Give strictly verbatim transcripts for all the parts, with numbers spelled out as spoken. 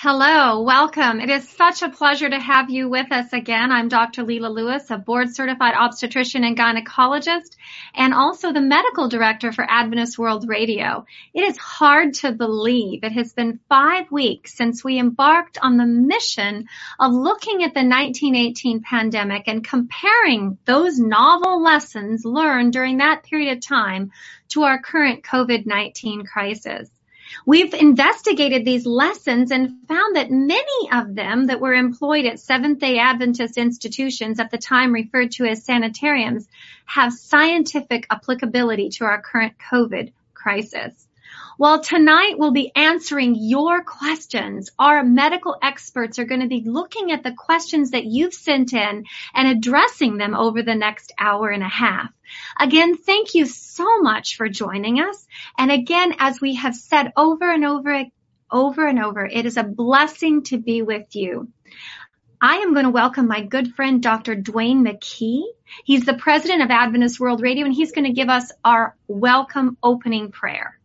Hello, welcome. It is such a pleasure to have you with us again. I'm Doctor Leila Lewis, a board-certified obstetrician and gynecologist, and also the medical director for Adventist World Radio. It is hard to believe it has been five weeks since we embarked on the mission of looking at the nineteen eighteen pandemic and comparing those novel lessons learned during that period of time to our current COVID nineteen crisis. We've investigated these lessons and found that many of them that were employed at Seventh-day Adventist institutions at the time referred to as sanitariums have scientific applicability to our current COVID crisis. Well, tonight we'll be answering your questions. Our medical experts are going to be looking at the questions that you've sent in and addressing them over the next hour and a half. Again, thank you so much for joining us. And again, as we have said over and over, over and over, it is a blessing to be with you. I am going to welcome my good friend, Doctor Dwayne McKee. He's the president of Adventist World Radio, and he's going to give us our welcome opening prayer.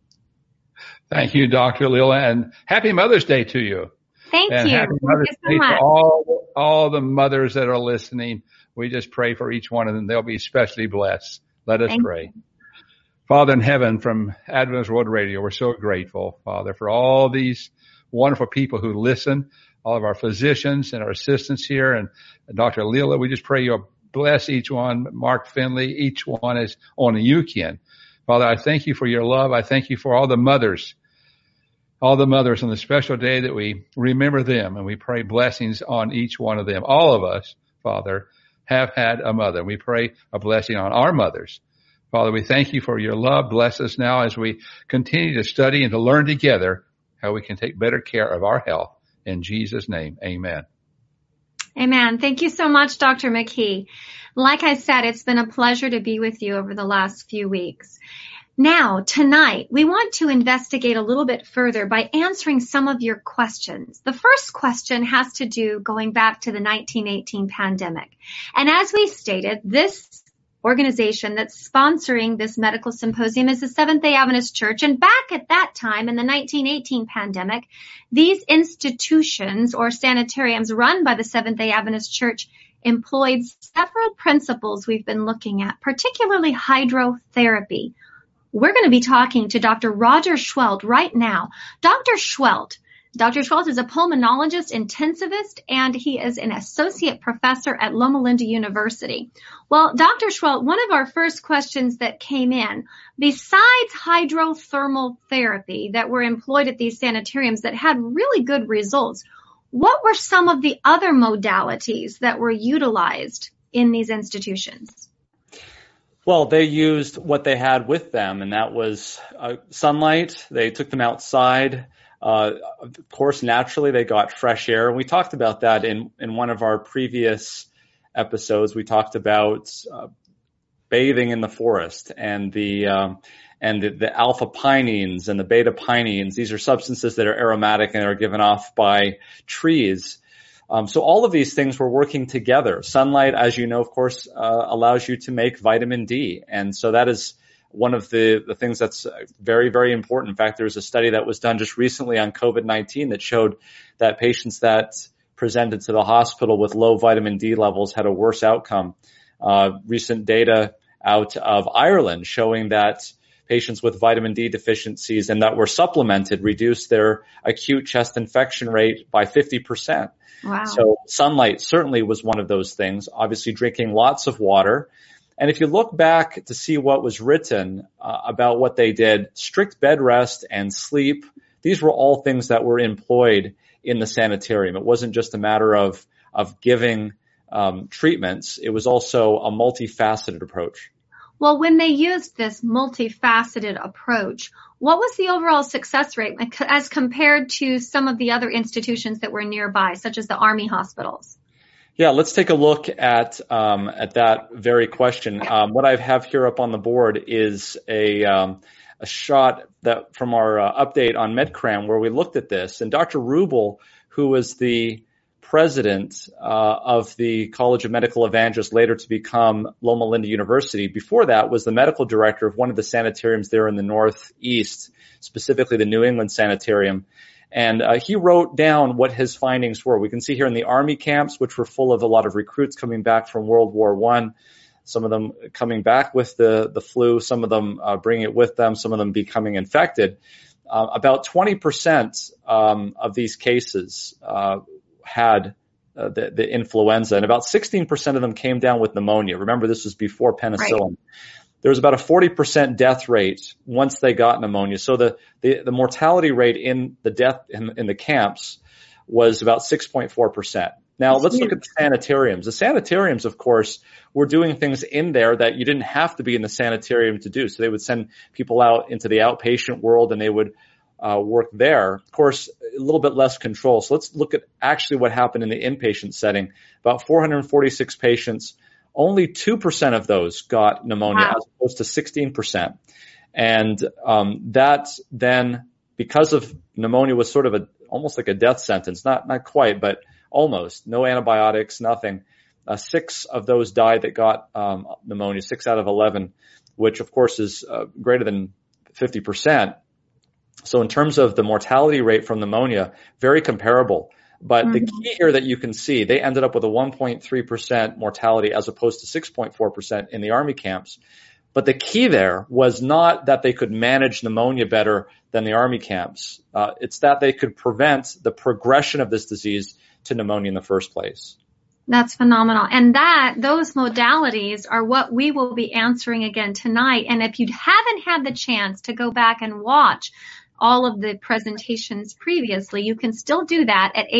Thank you, Doctor Leila, and happy Mother's Day to you. Thank and you. Happy Mother's Thank you so Day much. to all, all the mothers that are listening. We just pray for each one of them. They'll be especially blessed. Let us Thank pray. you. Father in heaven, from Adventist World Radio, we're so grateful, Father, for all these wonderful people who listen, all of our physicians and our assistants here, and Doctor Leila. We just pray you'll bless each one. Mark Finley, each one as only you can. Father, I thank you for your love. I thank you for all the mothers, all the mothers on the special day that we remember them, and we pray blessings on each one of them. All of us, Father, have had a mother. We pray a blessing on our mothers. Father, we thank you for your love. Bless us now as we continue to study and to learn together how we can take better care of our health. In Jesus' name, amen. Amen. Thank you so much, Doctor McKee. Like I said, it's been a pleasure to be with you over the last few weeks. Now, tonight, we want to investigate a little bit further by answering some of your questions. The first question has to do going back to the nineteen eighteen pandemic. And as we stated, this organization that's sponsoring this medical symposium is the Seventh-day Adventist Church. And back at that time, in the nineteen eighteen pandemic, these institutions or sanitariums run by the Seventh-day Adventist Church employed several principles we've been looking at, particularly hydrotherapy. We're going to be talking to Doctor Roger Schwelt right now. Doctor Schwelt, Doctor Schwelt is a pulmonologist, intensivist, and he is an associate professor at Loma Linda University. Well, Doctor Schwelt, one of our first questions that came in, besides hydrothermal therapy that were employed at these sanitariums that had really good results, what were some of the other modalities that were utilized in these institutions? Well, they used what they had with them, and that was uh, sunlight. They took them outside. Uh, of course, naturally, they got fresh air. And we talked about that in, in one of our previous episodes. We talked about uh, bathing in the forest and the um, and the, the alpha pinene and the beta pinene. These are substances that are aromatic and are given off by trees. Um, so all of these things were working together. Sunlight, as you know, of course, uh, allows you to make vitamin D. And so that is one of the, the things that's very, very important. In fact, there was a study that was done just recently on COVID nineteen that showed that patients that presented to the hospital with low vitamin D levels had a worse outcome. Uh, recent data out of Ireland showing that patients with vitamin D deficiencies and that were supplemented reduced their acute chest infection rate by fifty percent. Wow. So sunlight certainly was one of those things, obviously drinking lots of water. And if you look back to see what was written uh, about what they did, strict bed rest and sleep, these were all things that were employed in the sanitarium. It wasn't just a matter of, of giving um, treatments. It was also a multifaceted approach. Well, when they used this multifaceted approach, what was the overall success rate as compared to some of the other institutions that were nearby, such as the Army hospitals? Yeah, let's take a look at um, at that very question. Um, what I have here up on the board is a um, a shot that from our uh, update on MedCram where we looked at this, and Doctor Rubel, who was the president uh, of the College of Medical Evangelists, later to become Loma Linda University. Before that was the medical director of one of the sanitariums there in the Northeast, specifically the New England Sanitarium. And uh, he wrote down what his findings were. We can see here in the Army camps, which were full of a lot of recruits coming back from World War One, some of them coming back with the, the flu, some of them uh, bringing it with them, some of them becoming infected. Uh, about twenty percent um, of these cases uh, had uh, the, the influenza, and about sixteen percent of them came down with pneumonia. Remember, this was before penicillin. Right. There was about a forty percent death rate once they got pneumonia. So the, the, the mortality rate in the death in, in the camps was about six point four percent. Now let's look at the sanitariums. The sanitariums, of course, were doing things in there that you didn't have to be in the sanitarium to do. So they would send people out into the outpatient world and they would uh, work there. Of course, a little bit less control. So let's look at actually what happened in the inpatient setting. About four hundred forty-six patients. Only two percent of those got pneumonia, wow, as opposed to sixteen percent. And um, that then, because of pneumonia was sort of a almost like a death sentence, not not quite, but almost. No antibiotics, nothing. Uh, six of those died that got um, pneumonia, six out of eleven, which of course is uh, greater than fifty percent. So in terms of the mortality rate from pneumonia, very comparable. But mm-hmm. the key here that you can see, they ended up with a one point three percent mortality as opposed to six point four percent in the Army camps. But the key there was not that they could manage pneumonia better than the Army camps. Uh, it's that they could prevent the progression of this disease to pneumonia in the first place. That's phenomenal. And that, those modalities are what we will be answering again tonight. And if you haven't had the chance to go back and watch all of the presentations previously, you can still do that at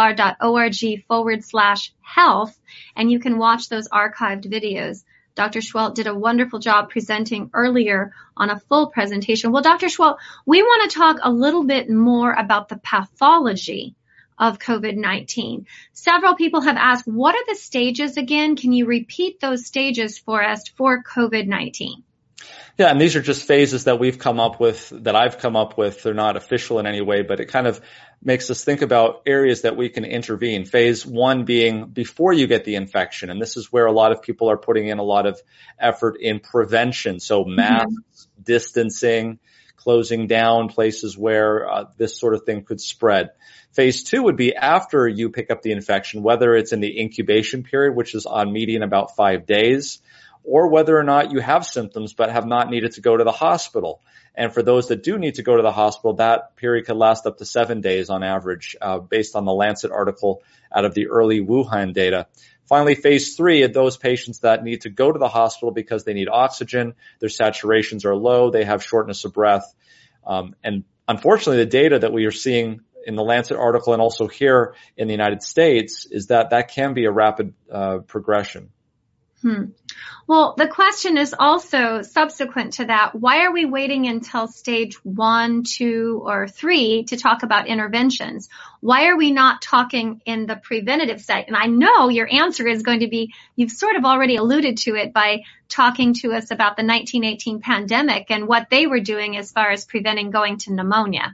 awr.org forward slash health, and you can watch those archived videos. Doctor Schwelt did a wonderful job presenting earlier on a full presentation. Well, Doctor Schwelt, we want to talk a little bit more about the pathology of COVID nineteen. Several people have asked, what are the stages again? Can you repeat those stages for us for COVID nineteen? Yeah, and these are just phases that we've come up with, that I've come up with. They're not official in any way, but it kind of makes us think about areas that we can intervene. Phase one being before you get the infection, and this is where a lot of people are putting in a lot of effort in prevention. So masks, mm-hmm. distancing, closing down places where uh, this sort of thing could spread. Phase two would be after you pick up the infection, whether it's in the incubation period, which is on median about five days, or whether or not you have symptoms but have not needed to go to the hospital. And for those that do need to go to the hospital, that period could last up to seven days on average, uh, based on the Lancet article out of the early Wuhan data. Finally, phase three, are those patients that need to go to the hospital because they need oxygen, their saturations are low, they have shortness of breath. Um, and unfortunately, the data that we are seeing in the Lancet article and also here in the United States is that that can be a rapid uh, progression. Hmm. Well, the question is also subsequent to that, why are we waiting until stage one, two, or three to talk about interventions? Why are we not talking in the preventative side? And I know your answer is going to be, you've sort of already alluded to it by talking to us about the nineteen eighteen pandemic and what they were doing as far as preventing going to pneumonia.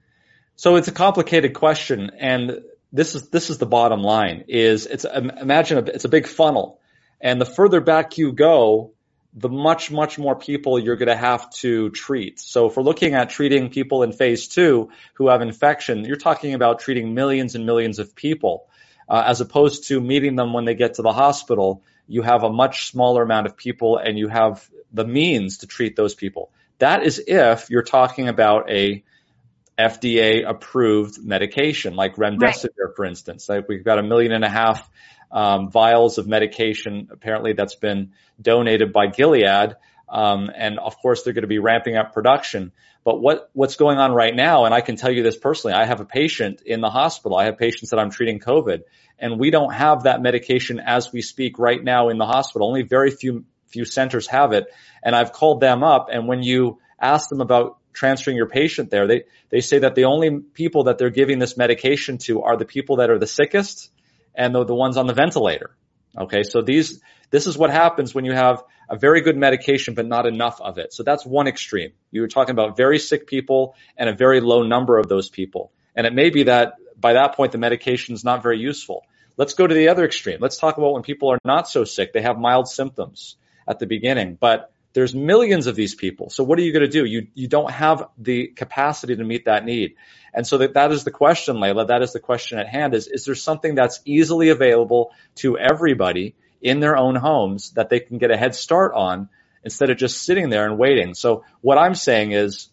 So it's a complicated question, and this is this is the bottom line, is it's imagine a, it's a big funnel. And the further back you go, the much, much more people you're going to have to treat. So if we're looking at treating people in phase two who have infection, you're talking about treating millions and millions of people, uh, as opposed to meeting them when they get to the hospital. You have a much smaller amount of people and you have the means to treat those people. That is if you're talking about a F D A approved medication like remdesivir, right, for instance. Like we've got a million and a half Um, vials of medication, apparently that's been donated by Gilead. Um, and of course, they're going to be ramping up production. But what, what's going on right now, and I can tell you this personally, I have a patient in the hospital. I have patients that I'm treating COVID, and we don't have that medication as we speak right now in the hospital. Only very few, few centers have it. And I've called them up, and when you ask them about transferring your patient there, they, they say that the only people that they're giving this medication to are the people that are the sickest and the, the ones on the ventilator. Okay, so these, this is what happens when you have a very good medication but not enough of it. So that's one extreme. You're talking about very sick people and a very low number of those people. And it may be that by that point the medication is not very useful. Let's go to the other extreme. Let's talk about when people are not so sick. They have mild symptoms at the beginning, but there's millions of these people. So what are you going to do? You, you don't have the capacity to meet that need. And so that, that is the question, Layla. That is the question at hand is, is there something that's easily available to everybody in their own homes that they can get a head start on instead of just sitting there and waiting? So what I'm saying is,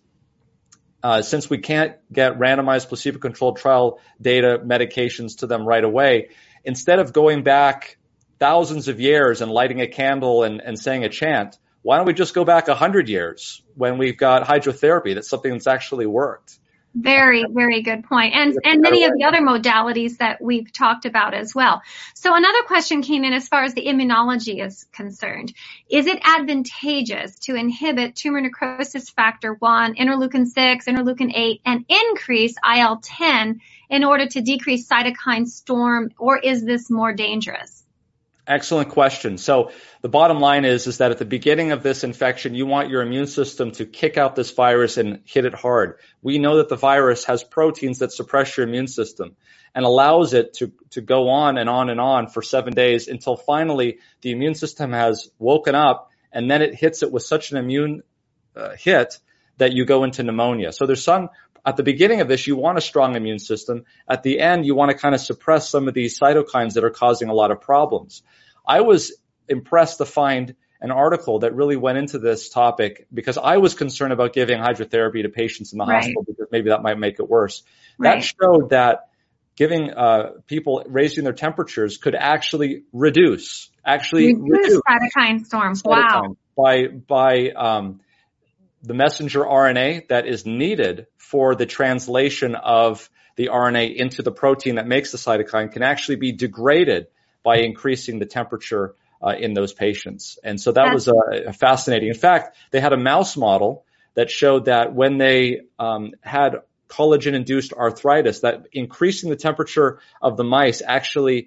uh, since we can't get randomized placebo-controlled trial data medications to them right away, instead of going back thousands of years and lighting a candle and, and saying a chant, why don't we just go back a hundred years when we've got hydrotherapy? That's something that's actually worked. Very, very good point. And, and many of the other modalities that we've talked about as well. So another question came in as far as the immunology is concerned. Is it advantageous to inhibit tumor necrosis factor one, interleukin six, interleukin eight, and increase I L ten in order to decrease cytokine storm, or is this more dangerous? Excellent question. So the bottom line is, is that at the beginning of this infection, you want your immune system to kick out this virus and hit it hard. We know that the virus has proteins that suppress your immune system and allows it to, to go on and on and on for seven days until finally the immune system has woken up, and then it hits it with such an immune uh, hit that you go into pneumonia. So there's some, at the beginning of this, you want a strong immune system. At the end, you want to kind of suppress some of these cytokines that are causing a lot of problems. I was impressed to find an article that really went into this topic because I was concerned about giving hydrotherapy to patients in the right. hospital because maybe that might make it worse. Right. That showed that giving uh, people raising their temperatures could actually reduce, actually reduce, reduce cytokine storms. Wow. By, by, um, the messenger R N A that is needed for the translation of the R N A into the protein that makes the cytokine can actually be degraded by increasing the temperature uh, in those patients. And so that was uh, fascinating. In fact, they had a mouse model that showed that when they um, had collagen-induced arthritis, that increasing the temperature of the mice actually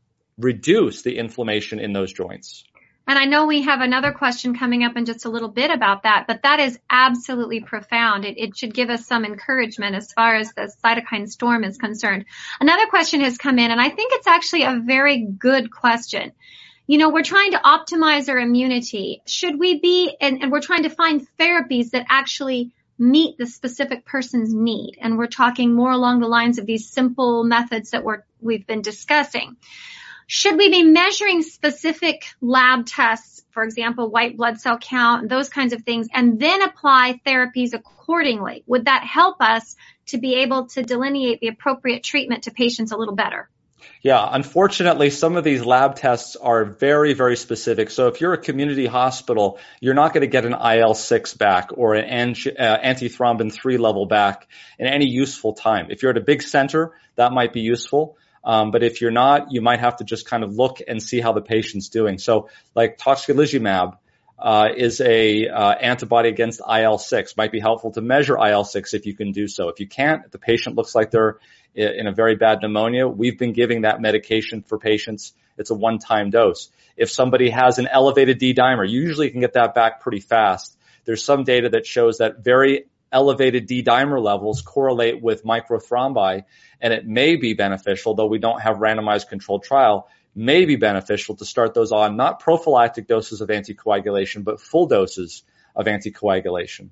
reduced the inflammation in those joints. And I know we have another question coming up in just a little bit about that, but that is absolutely profound. It, it should give us some encouragement as far as the cytokine storm is concerned. Another question has come in, and I think it's actually a very good question. You know, we're trying to optimize our immunity. Should we be, and, and we're trying to find therapies that actually meet the specific person's need. And we're talking more along the lines of these simple methods that we're, we've been discussing. Should we be measuring specific lab tests, for example, white blood cell count, those kinds of things, and then apply therapies accordingly? Would that help us to be able to delineate the appropriate treatment to patients a little better? Yeah, unfortunately, some of these lab tests are very, very specific. So if you're a community hospital, you're not going to get an I L six back or an anti, uh, antithrombin three level back in any useful time. If you're at a big center, that might be useful. Um, but if you're not, you might have to just kind of look and see how the patient's doing. So like tocilizumab uh, is a uh, antibody against I L six. Might be helpful to measure I L six if you can do so. If you can't, if the patient looks like they're in a very bad pneumonia, we've been giving that medication for patients. It's a one-time dose. If somebody has an elevated D-dimer, you usually can get that back pretty fast. There's some data that shows that very elevated D-dimer levels correlate with microthrombi, and it may be beneficial, though we don't have randomized controlled trial, may be beneficial to start those on not prophylactic doses of anticoagulation, but full doses of anticoagulation.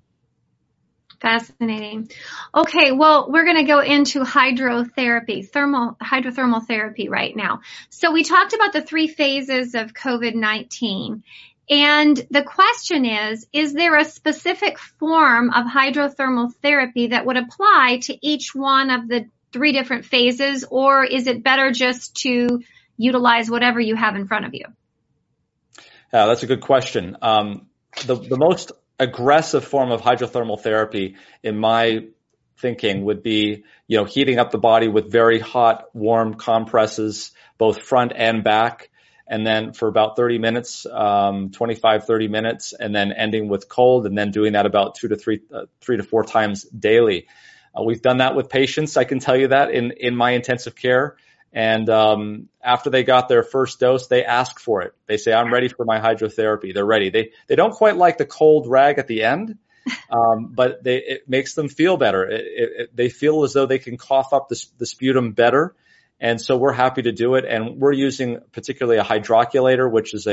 Fascinating. Okay, well, we're going to go into hydrotherapy, thermal, hydrothermal therapy right now. So we talked about the three phases of COVID nineteen. And the question is, is there a specific form of hydrothermal therapy that would apply to each one of the three different phases, or is it better just to utilize whatever you have in front of you? Yeah, that's a good question. Um, the, the most aggressive form of hydrothermal therapy, in my thinking, would be, you know, heating up the body with very hot, warm compresses, both front and back, and then for about thirty minutes, um, twenty-five, thirty minutes, and then ending with cold, and then doing that about two to three, uh, three to four times daily. Uh, we've done that with patients, I can tell you that, in, in my intensive care. And um after they got their first dose, they ask for it. They say, I'm ready for my hydrotherapy. They're ready. They they don't quite like the cold rag at the end, um, but they, it makes them feel better. It, it, it, they feel as though they can cough up the, the sputum better. And so we're happy to do it. And we're using particularly a hydroculator, which is a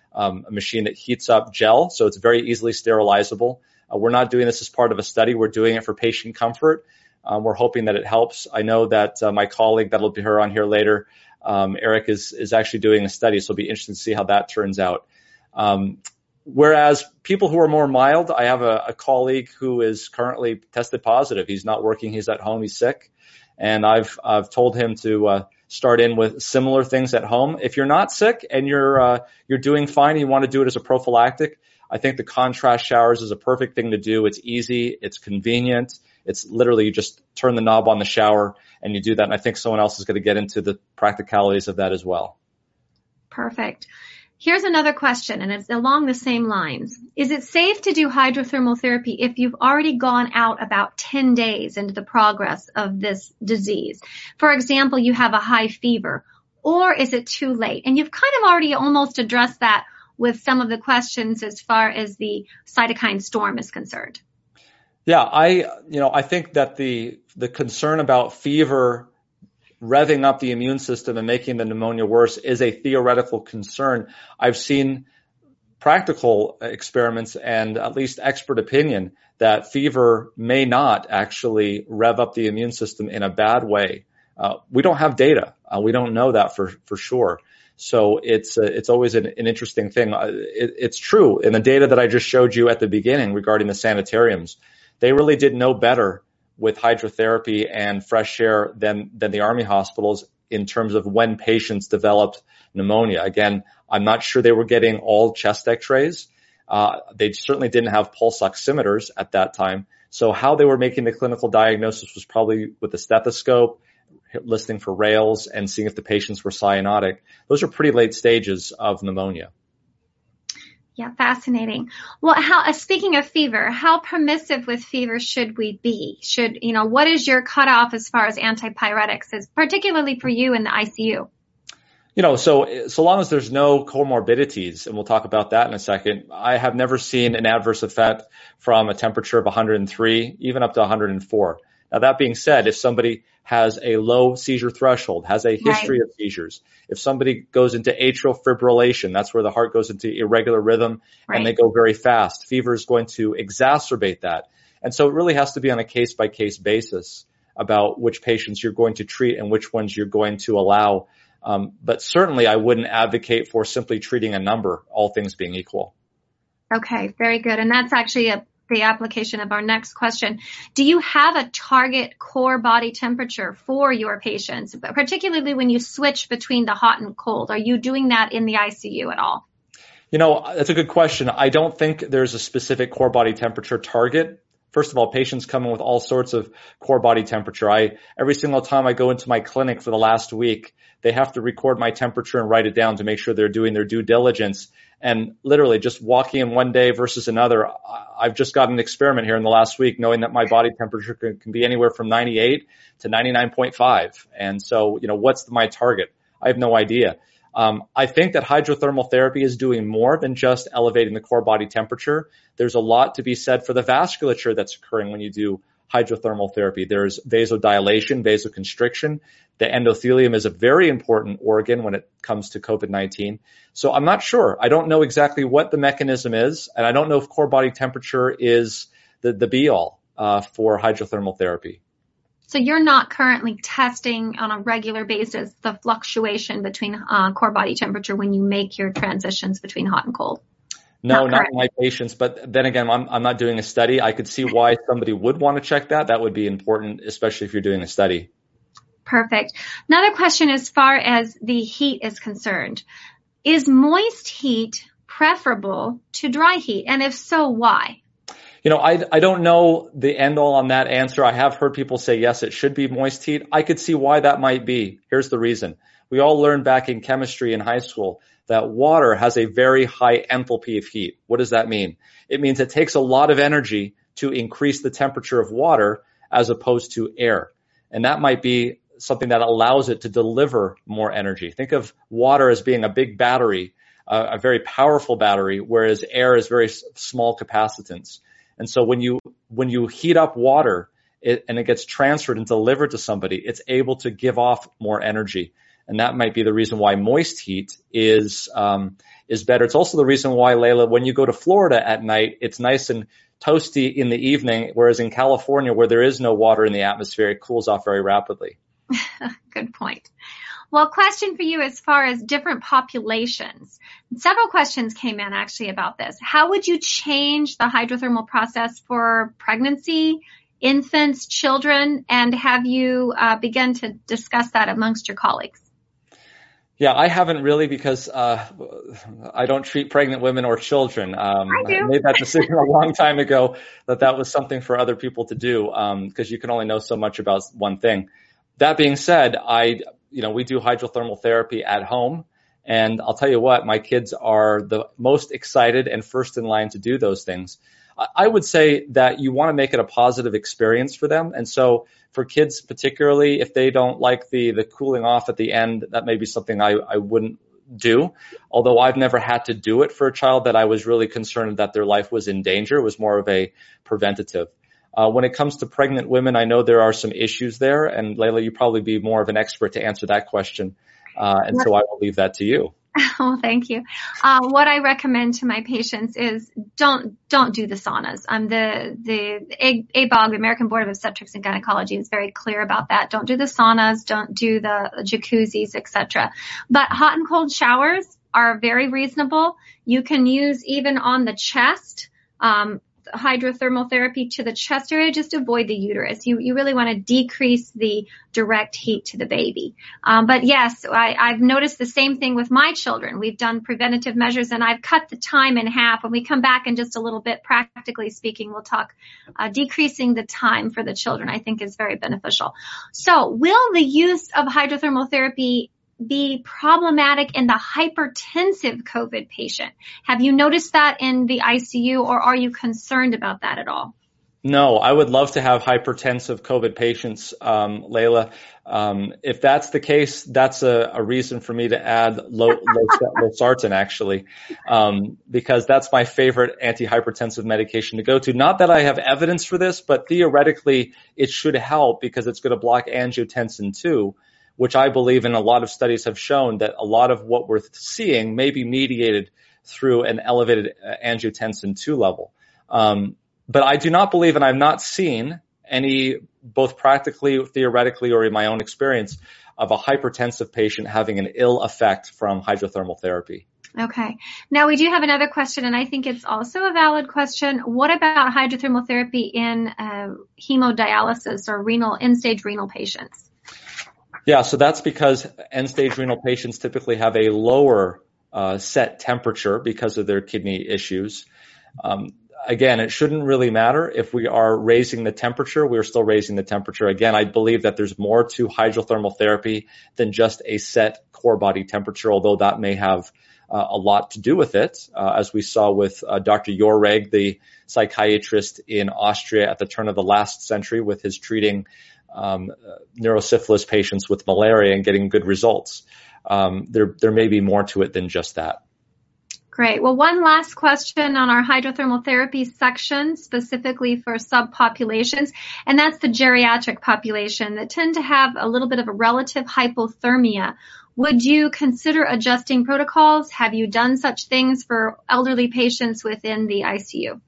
um, a machine that heats up gel, so it's very easily sterilizable. Uh, we're not doing this as part of a study. We're doing it for patient comfort. Um, we're hoping that it helps. I know that uh, my colleague, that'll be her on here later, um, Eric, is is actually doing a study, so it'll be interesting to see how that turns out. Um, whereas people who are more mild, I have a, a colleague who is currently tested positive. He's not working. He's at home. He's sick. And I've I've told him to uh, start in with similar things at home. If you're not sick and you're uh, you're doing fine, and you want to do it as a prophylactic, I think the contrast showers is a perfect thing to do. It's easy. It's convenient. It's literally you just turn the knob on the shower and you do that. And I think someone else is going to get into the practicalities of that as well. Perfect. Here's another question, and it's along the same lines. Is it safe to do hydrothermal therapy if you've already gone out about ten days into the progress of this disease? For example, you have a high fever, or is it too late? And you've kind of already almost addressed that with some of the questions as far as the cytokine storm is concerned. Yeah, I, you know, I think that the, the concern about fever revving up the immune system and making the pneumonia worse is a theoretical concern. I've seen practical experiments and at least expert opinion that fever may not actually rev up the immune system in a bad way. Uh, we don't have data. Uh, we don't know that for, for sure. So it's uh, it's always an, an interesting thing. Uh, it, it's true. In the data that I just showed you at the beginning regarding the sanitariums, they really did no better with hydrotherapy and fresh air than than the Army hospitals in terms of when patients developed pneumonia. Again, I'm not sure they were getting all chest x-rays. Uh, they certainly didn't have pulse oximeters at that time. So how they were making the clinical diagnosis was probably with a stethoscope, listening for rails, and seeing if the patients were cyanotic. Those are pretty late stages of pneumonia. Yeah, fascinating. Well, how, uh, speaking of fever, how permissive with fever should we be? Should, you know, what is your cutoff as far as antipyretics is, particularly for you in the I C U? You know, so, so long as there's no comorbidities, and we'll talk about that in a second, I have never seen an adverse effect from a temperature of one hundred three, even up to one hundred four. Now, that being said, if somebody has a low seizure threshold, has a history right. of seizures, if somebody goes into atrial fibrillation, that's where the heart goes into irregular rhythm right. and they go very fast, fever is going to exacerbate that. And so it really has to be on a case-by-case basis about which patients you're going to treat and which ones you're going to allow. Um, but certainly I wouldn't advocate for simply treating a number, all things being equal. Okay, very good. And that's actually a the application of our next question. Do you have a target core body temperature for your patients, particularly when you switch between the hot and cold? Are you doing that in the I C U at all? You know, that's a good question. I don't think there's a specific core body temperature target. First of all, patients come in with all sorts of core body temperature. I, every single time I go into my clinic for the last week, they have to record my temperature and write it down to make sure they're doing their due diligence. And literally just walking in one day versus another, I've just got an experiment here in the last week knowing that my body temperature can, can be anywhere from ninety-eight to ninety-nine point five. And so, you know, what's my target? I have no idea. Um, I think that hydrothermal therapy is doing more than just elevating the core body temperature. There's a lot to be said for the vasculature that's occurring when you do hydrothermal therapy. There's vasodilation, vasoconstriction. The endothelium is a very important organ when it comes to COVID nineteen. So I'm not sure. I don't know exactly what the mechanism is, and I don't know if core body temperature is the, the be-all uh, for hydrothermal therapy. So you're not currently testing on a regular basis the fluctuation between uh, core body temperature when you make your transitions between hot and cold? No, not, not in my patients. But then again, I'm, I'm not doing a study. I could see why somebody would want to check that. That would be important, especially if you're doing a study. Perfect. Another question as far as the heat is concerned. Is moist heat preferable to dry heat? And if so, why? You know, I, I don't know the end all on that answer. I have heard people say, yes, it should be moist heat. I could see why that might be. Here's the reason. We all learned back in chemistry in high school that water has a very high enthalpy of heat. What does that mean? It means it takes a lot of energy to increase the temperature of water as opposed to air. And that might be something that allows it to deliver more energy. Think of water as being a big battery, uh, a very powerful battery, whereas air is very s- small capacitance. And so when you when you heat up water it, and it gets transferred and delivered to somebody, it's able to give off more energy. And that might be the reason why moist heat is um, is better. It's also the reason why, Layla, when you go to Florida at night, it's nice and toasty in the evening, whereas in California, where there is no water in the atmosphere, it cools off very rapidly. Good point. Well, question for you as far as different populations. Several questions came in actually about this. How would you change the hydrothermal process for pregnancy, infants, children, and have you uh, begun to discuss that amongst your colleagues? Yeah, I haven't really because uh, I don't treat pregnant women or children. Um, I do. I made that decision a long time ago that that was something for other people to do because um, you can only know so much about one thing. That being said, I, you know, we do hydrothermal therapy at home, and I'll tell you what, my kids are the most excited and first in line to do those things. I would say that you want to make it a positive experience for them. And so for kids particularly, if they don't like the the cooling off at the end, that may be something I, I wouldn't do. Although I've never had to do it for a child that I was really concerned that their life was in danger. It was more of a preventative. Uh, when it comes to pregnant women, I know there are some issues there. And Layla, you probably be more of an expert to answer that question. Uh, and so I will leave that to you. Oh, thank you. Uh, what I recommend to my patients is don't don't do the saunas. Um, the the A B O G, the American Board of Obstetrics and Gynecology, is very clear about that. Don't do the saunas. Don't do the jacuzzis, et cetera. But hot and cold showers are very reasonable. You can use even on the chest. Um, hydrothermal therapy to the chest area, just avoid the uterus. You you really want to decrease the direct heat to the baby. Um, but yes, I, I've noticed the same thing with my children. We've done preventative measures, and I've cut the time in half. When we come back in just a little bit, practically speaking, we'll talk uh, decreasing the time for the children, I think is very beneficial. So will the use of hydrothermal therapy be problematic in the hypertensive COVID patient? Have you noticed that in the I C U, or are you concerned about that at all? No, I would love to have hypertensive COVID patients, um, Layla. Um, if that's the case, that's a, a reason for me to add low, low, losartan, actually, um, because that's my favorite antihypertensive medication to go to. Not that I have evidence for this, but theoretically it should help because it's going to block angiotensin two, which I believe in a lot of studies have shown that a lot of what we're seeing may be mediated through an elevated angiotensin two level. Um, but I do not believe, and I've not seen any, both practically, theoretically, or in my own experience, of a hypertensive patient having an ill effect from hydrothermal therapy. Okay. Now we do have another question, and I think it's also a valid question. What about hydrothermal therapy in uh, hemodialysis or renal, end-stage renal patients? Yeah, so that's because end-stage renal patients typically have a lower uh, set temperature because of their kidney issues. Um, again, it shouldn't really matter if we are raising the temperature. We're still raising the temperature. Again, I believe that there's more to hydrothermal therapy than just a set core body temperature, although that may have uh, a lot to do with it, uh, as we saw with uh, Doctor Joreg, the psychiatrist in Austria at the turn of the last century, with his treating Um, uh, neurosyphilis patients with malaria and getting good results. Um, there, there may be more to it than just that. Great. Well, one last question on our hydrothermal therapy section, specifically for subpopulations, and that's the geriatric population that tend to have a little bit of a relative hypothermia. Would you consider adjusting protocols? Have you done such things for elderly patients within the I C U?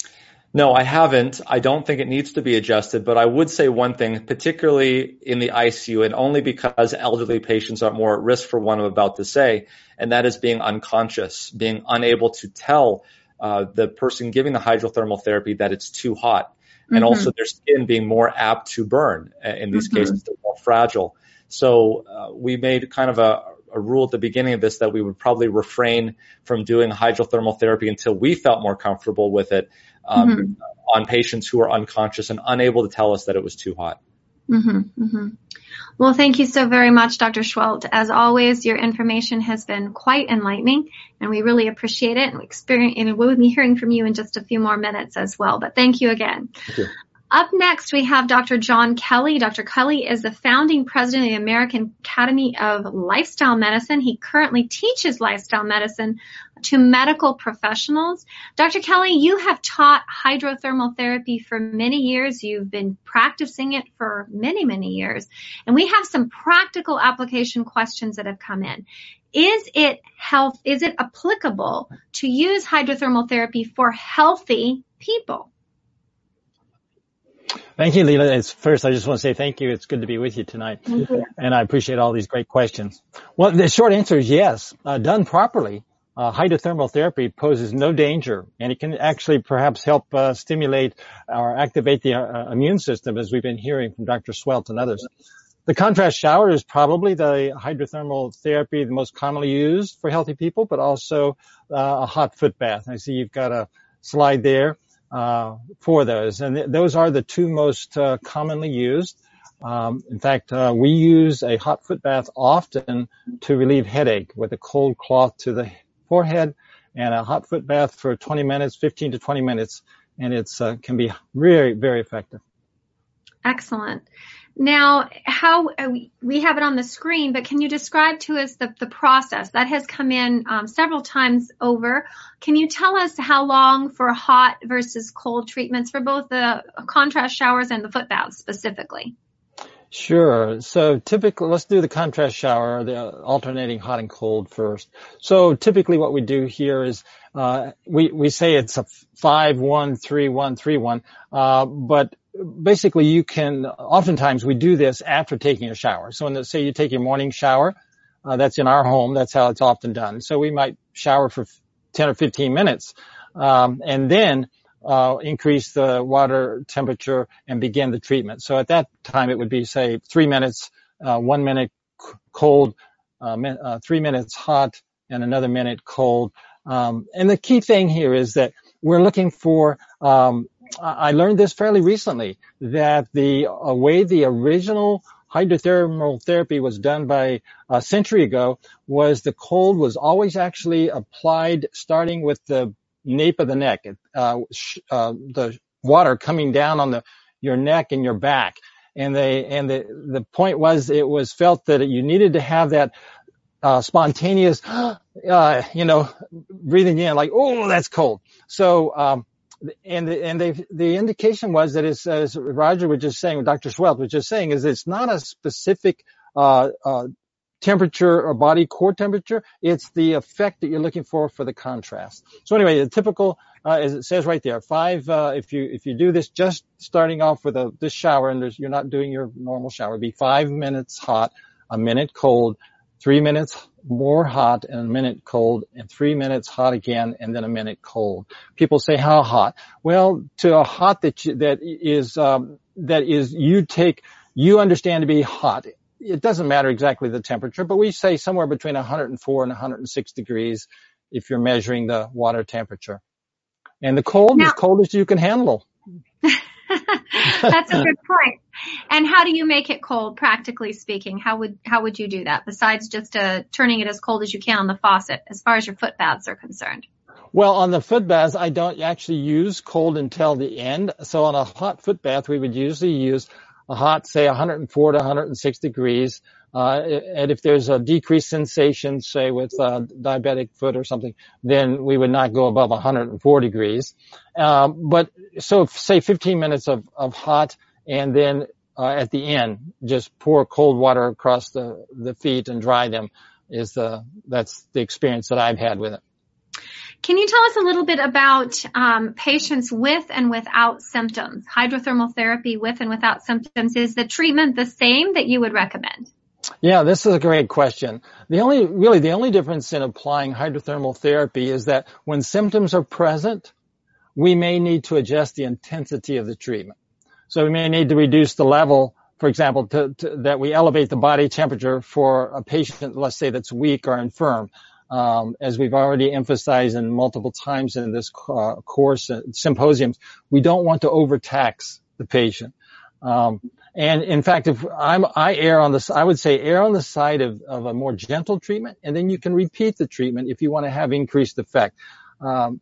No, I haven't. I don't think it needs to be adjusted, but I would say one thing, particularly in the I C U, and only because elderly patients are more at risk for what I'm about to say, and that is being unconscious, being unable to tell uh, the person giving the hydrothermal therapy that it's too hot, and mm-hmm. also their skin being more apt to burn. In these mm-hmm. cases, they're more fragile. So uh, we made kind of a, a rule at the beginning of this that we would probably refrain from doing hydrothermal therapy until we felt more comfortable with it. Um, mm-hmm. on patients who are unconscious and unable to tell us that it was too hot. Mm-hmm, mm-hmm. Well, thank you so very much, Doctor Schwelt. As always, your information has been quite enlightening, and we really appreciate it. And we experience, and we'll be hearing from you in just a few more minutes as well. But thank you again. Thank you. Up next, we have Doctor John Kelly. Doctor Kelly is the founding president of the American Academy of Lifestyle Medicine. He currently teaches lifestyle medicine to medical professionals. Doctor Kelly, you have taught hydrothermal therapy for many years. You've been practicing it for many, many years. And we have some practical application questions that have come in. Is it health, is it applicable to use hydrothermal therapy for healthy people? Thank you, Leila. It's, first, I just want to say thank you. It's good to be with you tonight. Thank you. And I appreciate all these great questions. Well, the short answer is yes. Uh, done properly, uh, hydrothermal therapy poses no danger, and it can actually perhaps help uh, stimulate or activate the uh, immune system, as we've been hearing from Doctor Swelt and others. The contrast shower is probably the hydrothermal therapy the most commonly used for healthy people, but also uh, a hot foot bath. I see you've got a slide there. Uh, for those. And th- those are the two most uh, commonly used. Um, in fact, uh, we use a hot foot bath often to relieve headache with a cold cloth to the forehead and a hot foot bath for twenty minutes, fifteen to twenty minutes, and it's uh, can be very, very effective. Excellent. Now, how we have it on the screen, but can you describe to us the, the process that has come in um, several times over? Can you tell us how long for hot versus cold treatments for both the contrast showers and the foot baths specifically? Sure. So typically, let's do the contrast shower, the alternating hot and cold first. So typically what we do here is, uh, we, we say it's a five, one, three, one, three, one, uh, but basically you can, oftentimes we do this after taking a shower. So when the, say you take your morning shower, uh, that's in our home, that's how it's often done. So we might shower for ten or fifteen minutes, um, and then Uh, increase the water temperature and begin the treatment. So at that time, it would be, say, three minutes, uh, one minute c- cold, uh, min- uh, three minutes hot, and another minute cold. Um, and the key thing here is that we're looking for, um, I learned this fairly recently, that the uh, way the original hydrothermal therapy was done by a century ago was the cold was always actually applied starting with the nape of the neck, uh, sh- uh, the water coming down on the, your neck and your back. And they, and the, the point was it was felt that you needed to have that, uh, spontaneous, uh, you know, breathing in like, oh, that's cold. So, um, and the, and they, the indication was that it's, as Roger was just saying, Doctor Swelt was just saying, is it's not a specific, uh, uh, temperature or body core temperature. It's the effect that you're looking for for the contrast. So anyway, the typical, uh, as it says right there, five, uh, if you, if you do this just starting off with a, this shower and there's, you're not doing your normal shower, it'd be five minutes hot, a minute cold, three minutes more hot and a minute cold, and three minutes hot again, and then a minute cold. People say, how hot? Well, to a hot that you, that is, um, that is, you take, you understand to be hot. It doesn't matter exactly the temperature, but we say somewhere between one hundred four and one hundred six degrees if you're measuring the water temperature. And the cold, now, as cold as you can handle. That's a good point. And how do you make it cold, practically speaking? How would how would you do that, besides just uh, turning it as cold as you can on the faucet, as far as your foot baths are concerned? Well, on the foot baths, I don't actually use cold until the end. So on a hot foot bath, we would usually use a hot, say one hundred four to one hundred six degrees. Uh, and if there's a decreased sensation, say with uh, diabetic foot or something, then we would not go above one hundred four degrees. Um, but so say fifteen minutes of, of hot, and then uh, at the end, just pour cold water across the, the feet and dry them is the, that's the experience that I've had with it. Can you tell us a little bit about um, patients with and without symptoms? Hydrothermal therapy with and without symptoms, is the treatment the same that you would recommend? Yeah, this is a great question. The only, really the only difference in applying hydrothermal therapy is that when symptoms are present, we may need to adjust the intensity of the treatment. So we may need to reduce the level, for example, to, to, that we elevate the body temperature for a patient, let's say, that's weak or infirm. Um, as we've already emphasized in multiple times in this uh, course, uh, symposiums, we don't want to overtax the patient. Um, and in fact, if I'm, I err on this, I would say err on the side of, of a more gentle treatment, and then you can repeat the treatment if you want to have increased effect. Um,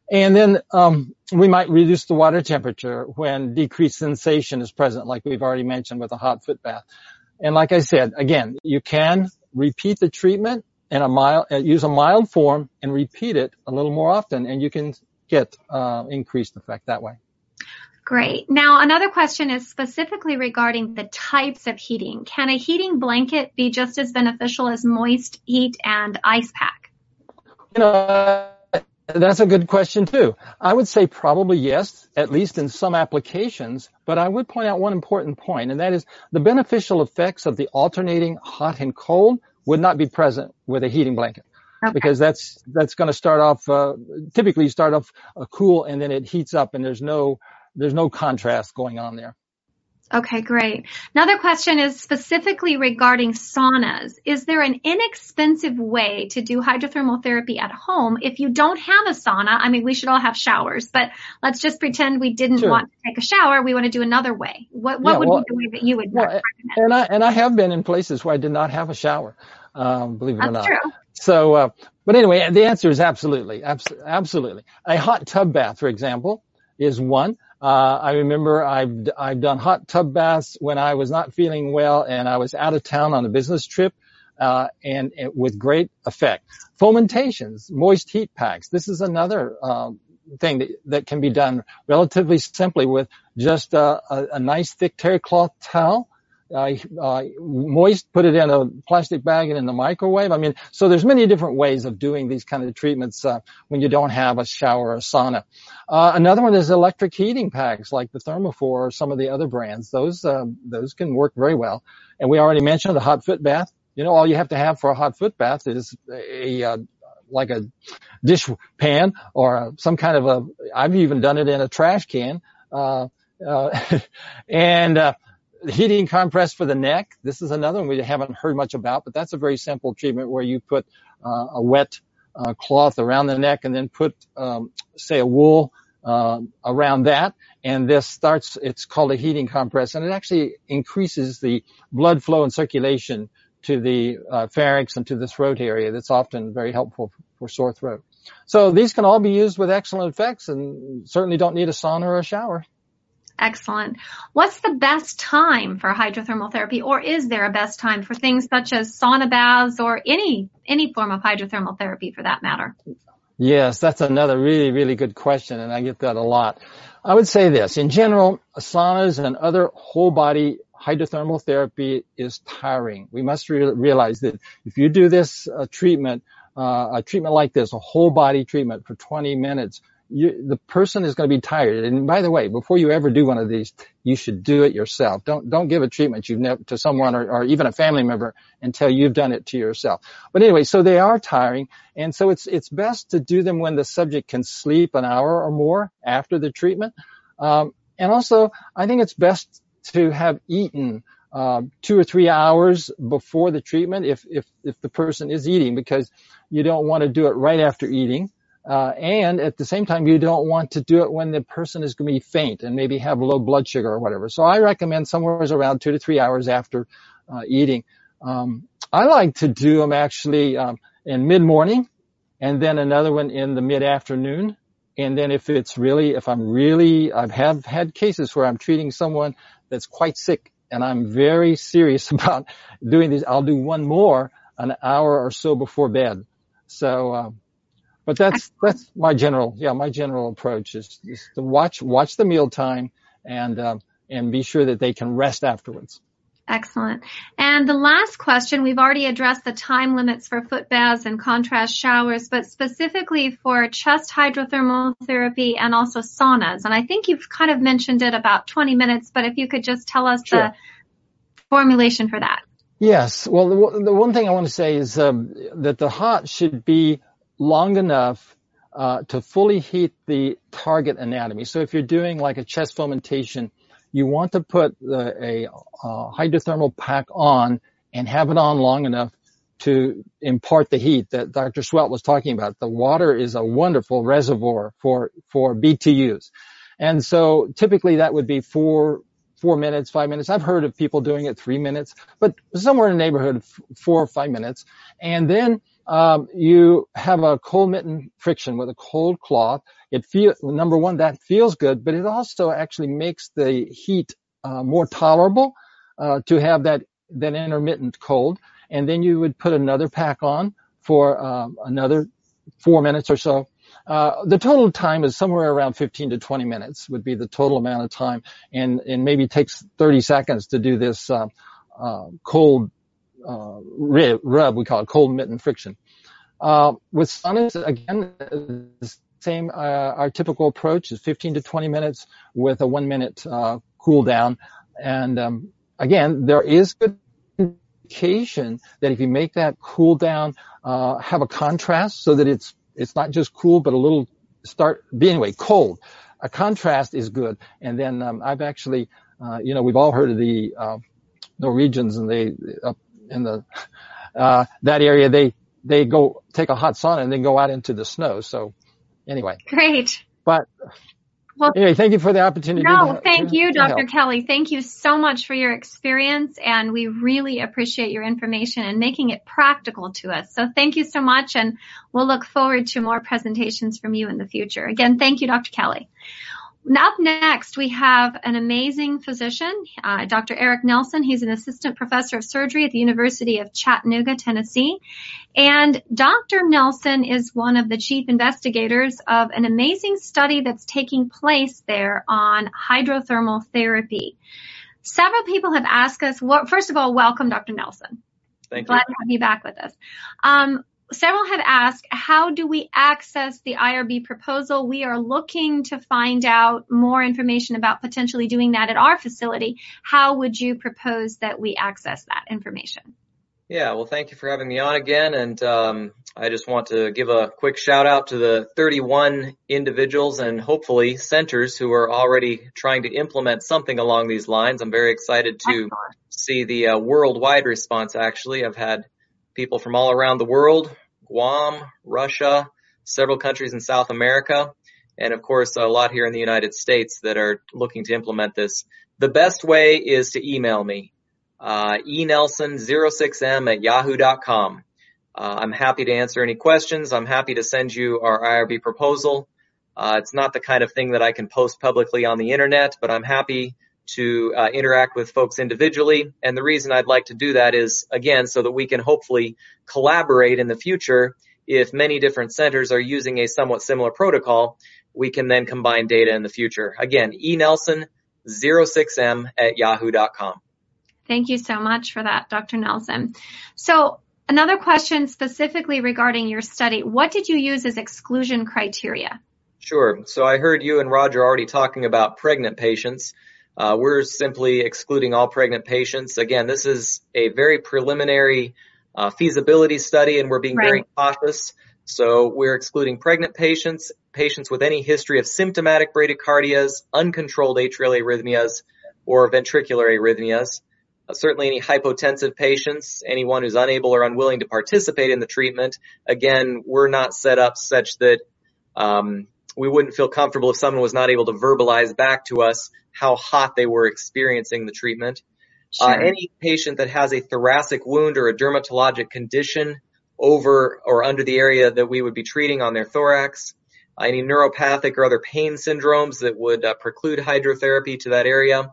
And then um, we might reduce the water temperature when decreased sensation is present, like we've already mentioned with a hot foot bath. And like I said, again, you can repeat the treatment in a mild, uh, use a mild form and repeat it a little more often, and you can get uh, increased effect that way. Great. Now, another question is specifically regarding the types of heating. Can a heating blanket be just as beneficial as moist heat and ice pack? You know, that's a good question too. I would say probably yes, at least in some applications, but I would point out one important point, and that is the beneficial effects of the alternating hot and cold would not be present with a heating blanket. Okay. Because that's, that's going to start off, uh, typically you start off uh, cool and then it heats up and there's no, there's no contrast going on there. Okay, great. Another question is specifically regarding saunas. Is there an inexpensive way to do hydrothermal therapy at home if you don't have a sauna? I mean, we should all have showers, but let's just pretend we didn't sure. want to take a shower. We want to do another way. What, what yeah, would well, be the way that you would well, recommend? And I, and I have been in places where I did not have a shower, um, believe it That's or not. True. So, uh, but anyway, the answer is absolutely, abs- absolutely. A hot tub bath, for example, is one. Uh, I remember I've, I've done hot tub baths when I was not feeling well and I was out of town on a business trip, uh, and, and with great effect. Fomentations, moist heat packs. This is another, um, thing that, that can be done relatively simply with just a, a, a nice thick terry cloth towel. Uh, uh, moist, put it in a plastic bag and in the microwave. I mean, so there's many different ways of doing these kind of treatments, uh, when you don't have a shower or a sauna. Uh, another one is electric heating packs like the Thermofor or some of the other brands. Those, uh, those can work very well. And we already mentioned the hot foot bath. You know, all you have to have for a hot foot bath is a, uh, like a dish pan or a, some kind of a, I've even done it in a trash can, uh, uh, and, uh, heating compress for the neck. This is another one we haven't heard much about, but that's a very simple treatment where you put uh, a wet uh, cloth around the neck and then put, um, say, a wool uh, around that. And this starts, it's called a heating compress, and it actually increases the blood flow and circulation to the uh, pharynx and to the throat area. That's often very helpful for sore throat. So these can all be used with excellent effects and certainly don't need a sauna or a shower. Excellent. What's the best time for hydrothermal therapy, or is there a best time for things such as sauna baths or any any form of hydrothermal therapy for that matter? Yes, that's another really, really good question, and I get that a lot. I would say this. In general, saunas and other whole-body hydrothermal therapy is tiring. We must re- realize that if you do this uh, treatment, uh, a treatment like this, a whole-body treatment for twenty minutes, You, the person is going to be tired. And by the way, before you ever do one of these, you should do it yourself. Don't, don't give a treatment you've never to someone or, or even a family member until you've done it to yourself. But anyway, so they are tiring. And so it's, it's best to do them when the subject can sleep an hour or more after the treatment. Um, and also I think it's best to have eaten, uh, two or three hours before the treatment if, if, if the person is eating, because you don't want to do it right after eating. Uh, and at the same time, you don't want to do it when the person is going to be faint and maybe have low blood sugar or whatever. So I recommend somewhere around two to three hours after uh, eating. Um, I like to do them actually um, in mid-morning and then another one in the mid-afternoon. And then if it's really, if I'm really, I have had cases where I'm treating someone that's quite sick and I'm very serious about doing this, I'll do one more an hour or so before bed. So, um, But that's, that's my general, yeah, my general approach is, is to watch, watch the meal time and, um, and be sure that they can rest afterwards. Excellent. And the last question, we've already addressed the time limits for foot baths and contrast showers, but specifically for chest hydrothermal therapy and also saunas. And I think you've kind of mentioned it about twenty minutes, but if you could just tell us sure. the formulation for that. Yes. Well, the, the one thing I want to say is, um, that the hot should be long enough uh to fully heat the target anatomy. So if you're doing like a chest fomentation, you want to put the, a uh, hydrothermal pack on and have it on long enough to impart the heat that Doctor Swelt was talking about. The water is a wonderful reservoir for for B T Us. And so typically that would be four four minutes, five minutes. I've heard of people doing it three minutes, but somewhere in the neighborhood of four or five minutes. And then um, you have a cold mitten friction with a cold cloth. It feel number one, that feels good, but it also actually makes the heat uh, more tolerable uh, to have that that intermittent cold. And then you would put another pack on for um, another four minutes or so. Uh, the total time is somewhere around fifteen to twenty minutes would be the total amount of time, and and maybe takes thirty seconds to do this uh, uh, cold uh, rub. We call it cold mitten friction. Uh, with saunas, again, the same. Uh, our typical approach is fifteen to twenty minutes with a one minute uh, cool down. And um, again, there is good indication that if you make that cool down, uh, have a contrast so that it's it's not just cool, but a little start anyway cold. A contrast is good. And then um, I've actually, uh, you know, we've all heard of the uh, Norwegians, and they up in the uh, that area they. They go take a hot sauna and then go out into the snow. So anyway. Great. But well, anyway, thank you for the opportunity. No, to, thank to, you, to Doctor help. Kelly. Thank you so much for your experience, and we really appreciate your information and making it practical to us. So thank you so much, and we'll look forward to more presentations from you in the future. Again, thank you, Doctor Kelly. Up next, we have an amazing physician, uh, Doctor Eric Nelson. He's an assistant professor of surgery at the University of Chattanooga, Tennessee. And Doctor Nelson is one of the chief investigators of an amazing study that's taking place there on hydrothermal therapy. Several people have asked us, what, first of all, welcome, Doctor Nelson. Thank Glad you. to have you back with us. Um, Several have asked, how do we access the I R B proposal? We are looking to find out more information about potentially doing that at our facility. How would you propose that we access that information? Yeah, well, thank you for having me on again. And um, I just want to give a quick shout out to the thirty-one individuals and hopefully centers who are already trying to implement something along these lines. I'm very excited to Excellent. see the uh, worldwide response, actually. I've had people from all around the world, Guam, Russia, several countries in South America, and of course a lot here in the United States that are looking to implement this. The best way is to email me, uh, e nelson zero six m at yahoo dot com. Uh, I'm happy to answer any questions. I'm happy to send you our I R B proposal. Uh, it's not the kind of thing that I can post publicly on the internet, but I'm happy to uh, interact with folks individually. And the reason I'd like to do that is, again, so that we can hopefully collaborate in the future. If many different centers are using a somewhat similar protocol, we can then combine data in the future. Again, e nelson zero six m at yahoo dot com. Thank you so much for that, Doctor Nelson. So another question specifically regarding your study. What did you use as exclusion criteria? Sure. So I heard you and Roger already talking about pregnant patients. Uh, we're simply excluding all pregnant patients. Again, this is a very preliminary uh, feasibility study, and we're being Right. very cautious. So we're excluding pregnant patients, patients with any history of symptomatic bradycardias, uncontrolled atrial arrhythmias, or ventricular arrhythmias. Uh, certainly any hypotensive patients, anyone who's unable or unwilling to participate in the treatment. Again, we're not set up such that um, we wouldn't feel comfortable if someone was not able to verbalize back to us how hot they were experiencing the treatment. Sure. Uh, any patient that has a thoracic wound or a dermatologic condition over or under the area that we would be treating on their thorax. Uh, any neuropathic or other pain syndromes that would uh, preclude hydrotherapy to that area.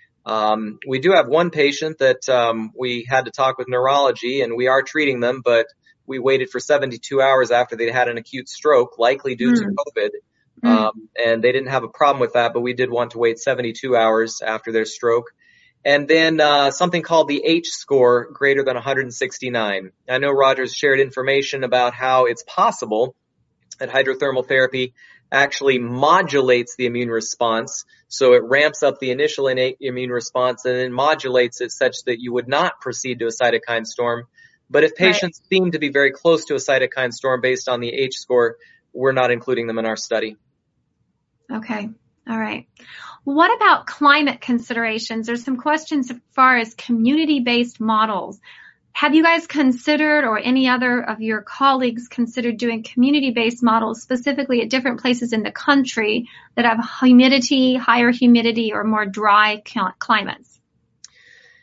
Um, we do have one patient that um, we had to talk with neurology, and we are treating them, but we waited for seventy-two hours after they'd had an acute stroke, likely due Mm. to COVID. Mm. Um, and they didn't have a problem with that, but we did want to wait seventy-two hours after their stroke. And then uh, something called the H score greater than one hundred sixty-nine. I know Roger's shared information about how it's possible that hydrothermal therapy actually modulates the immune response. So it ramps up the initial innate immune response and then modulates it such that you would not proceed to a cytokine storm. But if patients right. seem to be very close to a cytokine storm based on the H score, we're not including them in our study. Okay. All right. What about climate considerations? There's some questions as far as community-based models. Have you guys considered, or any other of your colleagues considered, doing community-based models specifically at different places in the country that have humidity, higher humidity, or more dry climates?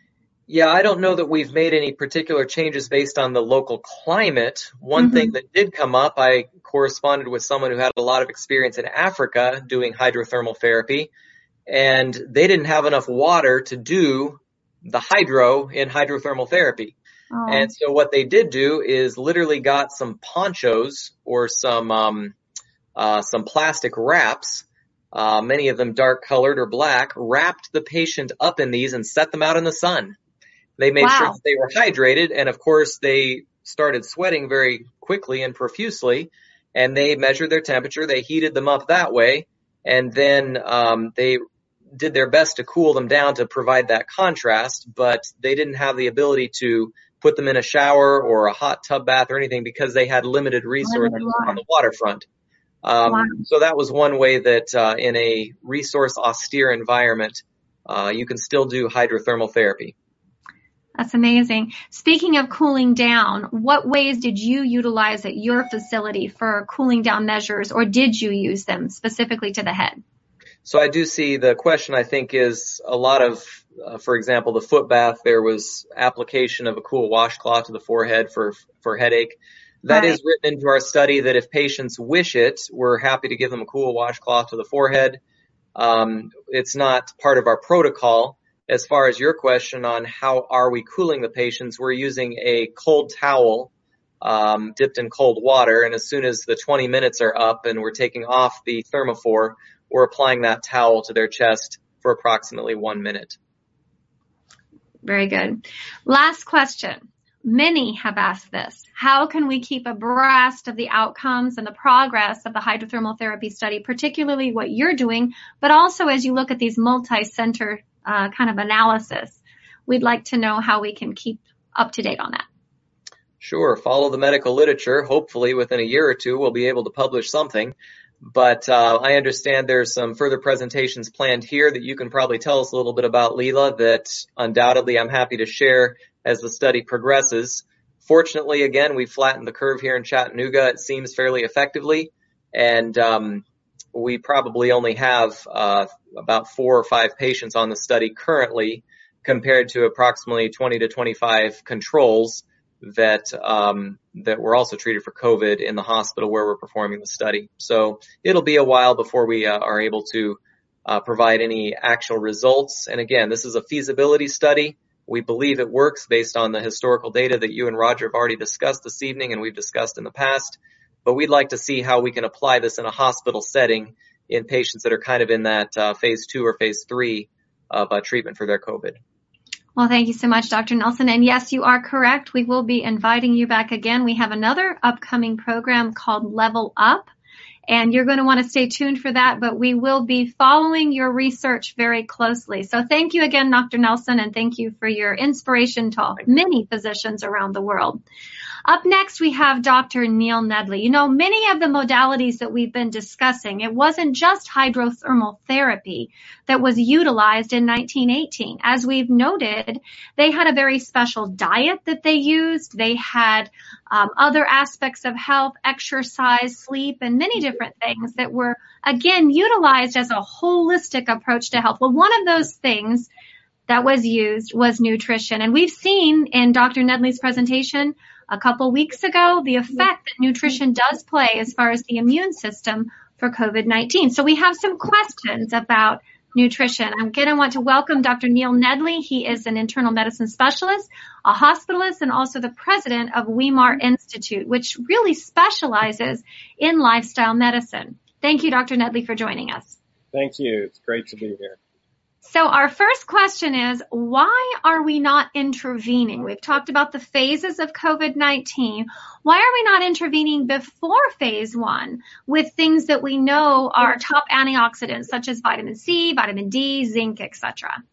Yeah, I don't know that we've made any particular changes based on the local climate. One mm-hmm. thing that did come up, I corresponded with someone who had a lot of experience in Africa doing hydrothermal therapy, and they didn't have enough water to do the hydro in hydrothermal therapy. Oh. And so what they did do is literally got some ponchos or some um, uh, some plastic wraps, uh, many of them dark colored or black, wrapped the patient up in these and set them out in the sun. They made wow. sure that they were hydrated, and of course they started sweating very quickly and profusely, and they measured their temperature, they heated them up that way, and then um, they did their best to cool them down to provide that contrast, but they didn't have the ability to put them in a shower or a hot tub bath or anything because they had limited resources limited on the waterfront. Um, wow. So that was one way that uh, in a resource austere environment, uh, you can still do hydrothermal therapy. That's amazing. Speaking of cooling down, what ways did you utilize at your facility for cooling down measures, or did you use them specifically to the head? So I do see the question, I think, is a lot of, uh, for example, the foot bath, there was application of a cool washcloth to the forehead for, for headache. That right. is written into our study that if patients wish it, we're happy to give them a cool washcloth to the forehead. Um, it's not part of our protocol. As far as your question on how are we cooling the patients, we're using a cold towel um, dipped in cold water, and as soon as the twenty minutes are up and we're taking off the thermophore, we're applying that towel to their chest for approximately one minute. Very good. Last question. Many have asked this. How can we keep abreast of the outcomes and the progress of the hydrothermal therapy study, particularly what you're doing, but also as you look at these multi-center uh, kind of analysis? We'd like to know how we can keep up to date on that. Sure. Follow the medical literature. Hopefully within a year or two, we'll be able to publish something. But uh, I understand there's some further presentations planned here that you can probably tell us a little bit about, Leela, that undoubtedly I'm happy to share as the study progresses. Fortunately, again, we flattened the curve here in Chattanooga, it seems, fairly effectively. And um, we probably only have uh, about four or five patients on the study currently compared to approximately twenty to twenty-five controls that um, that were also treated for COVID in the hospital where we're performing the study. So it'll be a while before we uh, are able to uh, provide any actual results. And again, this is a feasibility study. We believe it works based on the historical data that you and Roger have already discussed this evening and we've discussed in the past. But we'd like to see how we can apply this in a hospital setting in patients that are kind of in that uh, phase two or phase three of uh, treatment for their COVID. Well, thank you so much, Doctor Nelson. And yes, you are correct. We will be inviting you back again. We have another upcoming program called Level Up, and you're going to want to stay tuned for that, but we will be following your research very closely. So thank you again, Doctor Nelson, and thank you for your inspiration to many physicians around the world. Up next, we have Doctor Neil Nedley. You know, many of the modalities that we've been discussing, it wasn't just hydrothermal therapy that was utilized in nineteen eighteen. As we've noted, they had a very special diet that they used. They had um, other aspects of health, exercise, sleep, and many different things that were, again, utilized as a holistic approach to health. Well, one of those things that was used was nutrition. And we've seen in Doctor Nedley's presentation a couple weeks ago the effect that nutrition does play as far as the immune system for COVID nineteen. So we have some questions about nutrition. I'm going to want to welcome Doctor Neil Nedley. He is an internal medicine specialist, a hospitalist, and also the president of Weimar Institute, which really specializes in lifestyle medicine. Thank you, Doctor Nedley, for joining us. Thank you. It's great to be here. So our first question is, why are we not intervening? We've talked about the phases of COVID nineteen. Why are we not intervening before phase one with things that we know are top antioxidants, such as vitamin C, vitamin D, zinc, et cetera?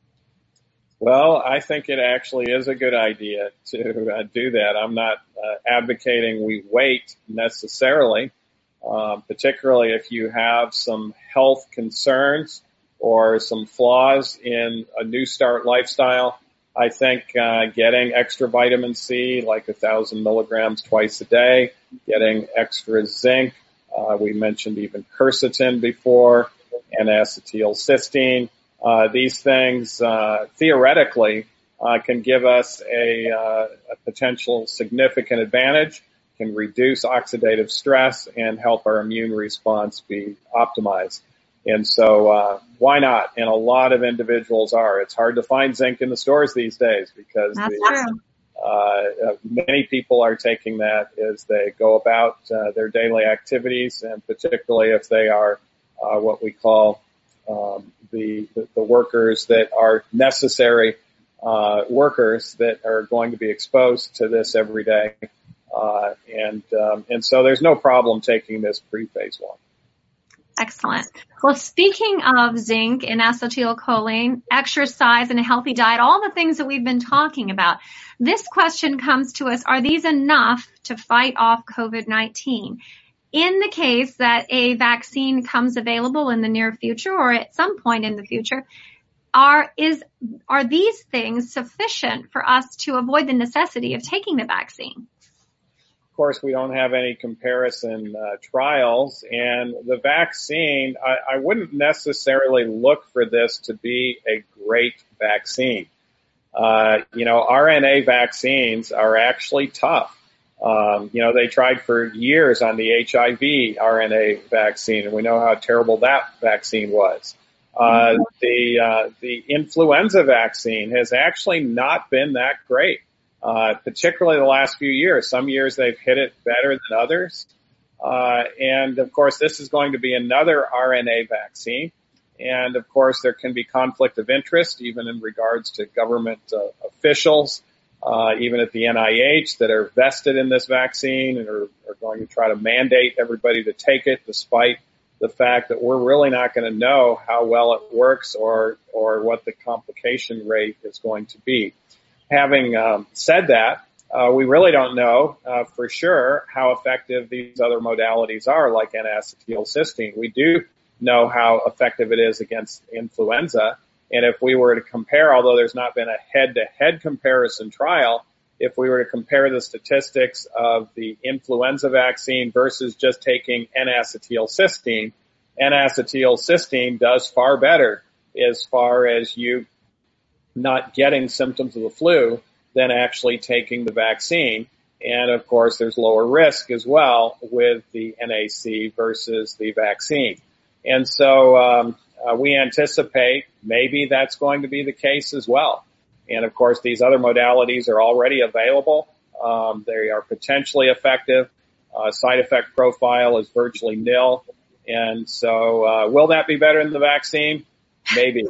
Well, I think it actually is a good idea to uh, do that. I'm not uh, advocating we wait necessarily, uh, particularly if you have some health concerns or some flaws in a New Start lifestyle. I think uh, getting extra vitamin C, like a thousand milligrams twice a day, getting extra zinc, uh, we mentioned even quercetin before, and acetylcysteine. Uh, these things uh, theoretically uh, can give us a, uh, a potential significant advantage, can reduce oxidative stress, and help our immune response be optimized. And so uh, why not? And a lot of individuals are. It's hard to find zinc in the stores these days because That's the, true. Uh, many people are taking that as they go about uh, their daily activities, and particularly if they are uh, what we call um, the, the the workers that are necessary uh, workers that are going to be exposed to this every day, uh, and um, and so there's no problem taking this pre-phase one. Excellent. Well, speaking of zinc and acetylcholine, exercise and a healthy diet, all the things that we've been talking about, this question comes to us, are these enough to fight off COVID nineteen? In the case that a vaccine comes available in the near future or at some point in the future, are is are these things sufficient for us to avoid the necessity of taking the vaccine? Of course, we don't have any comparison uh, trials, and the vaccine, I, I wouldn't necessarily look for this to be a great vaccine. Uh, you know, R N A vaccines are actually tough. Um, you know, they tried for years on the H I V R N A vaccine, and we know how terrible that vaccine was. Uh, the uh, the influenza vaccine has actually not been that great. Uh, particularly the last few years. Some years they've hit it better than others. Uh, and of course, this is going to be another R N A vaccine. And of course, there can be conflict of interest, even in regards to government uh, officials, uh, even at the N I H that are vested in this vaccine and are, are going to try to mandate everybody to take it, despite the fact that we're really not going to know how well it works or, or what the complication rate is going to be. Having um, said that, uh, we really don't know uh, for sure how effective these other modalities are, like N-acetylcysteine. We do know how effective it is against influenza, and if we were to compare, although there's not been a head-to-head comparison trial, if we were to compare the statistics of the influenza vaccine versus just taking N-acetylcysteine, N-acetylcysteine does far better as far as you not getting symptoms of the flu than actually taking the vaccine. And of course, there's lower risk as well with the N A C versus the vaccine. And so um, uh, we anticipate maybe that's going to be the case as well. And of course, these other modalities are already available. Um, they are potentially effective. Uh, side effect profile is virtually nil. And so uh, will that be better than the vaccine? Maybe.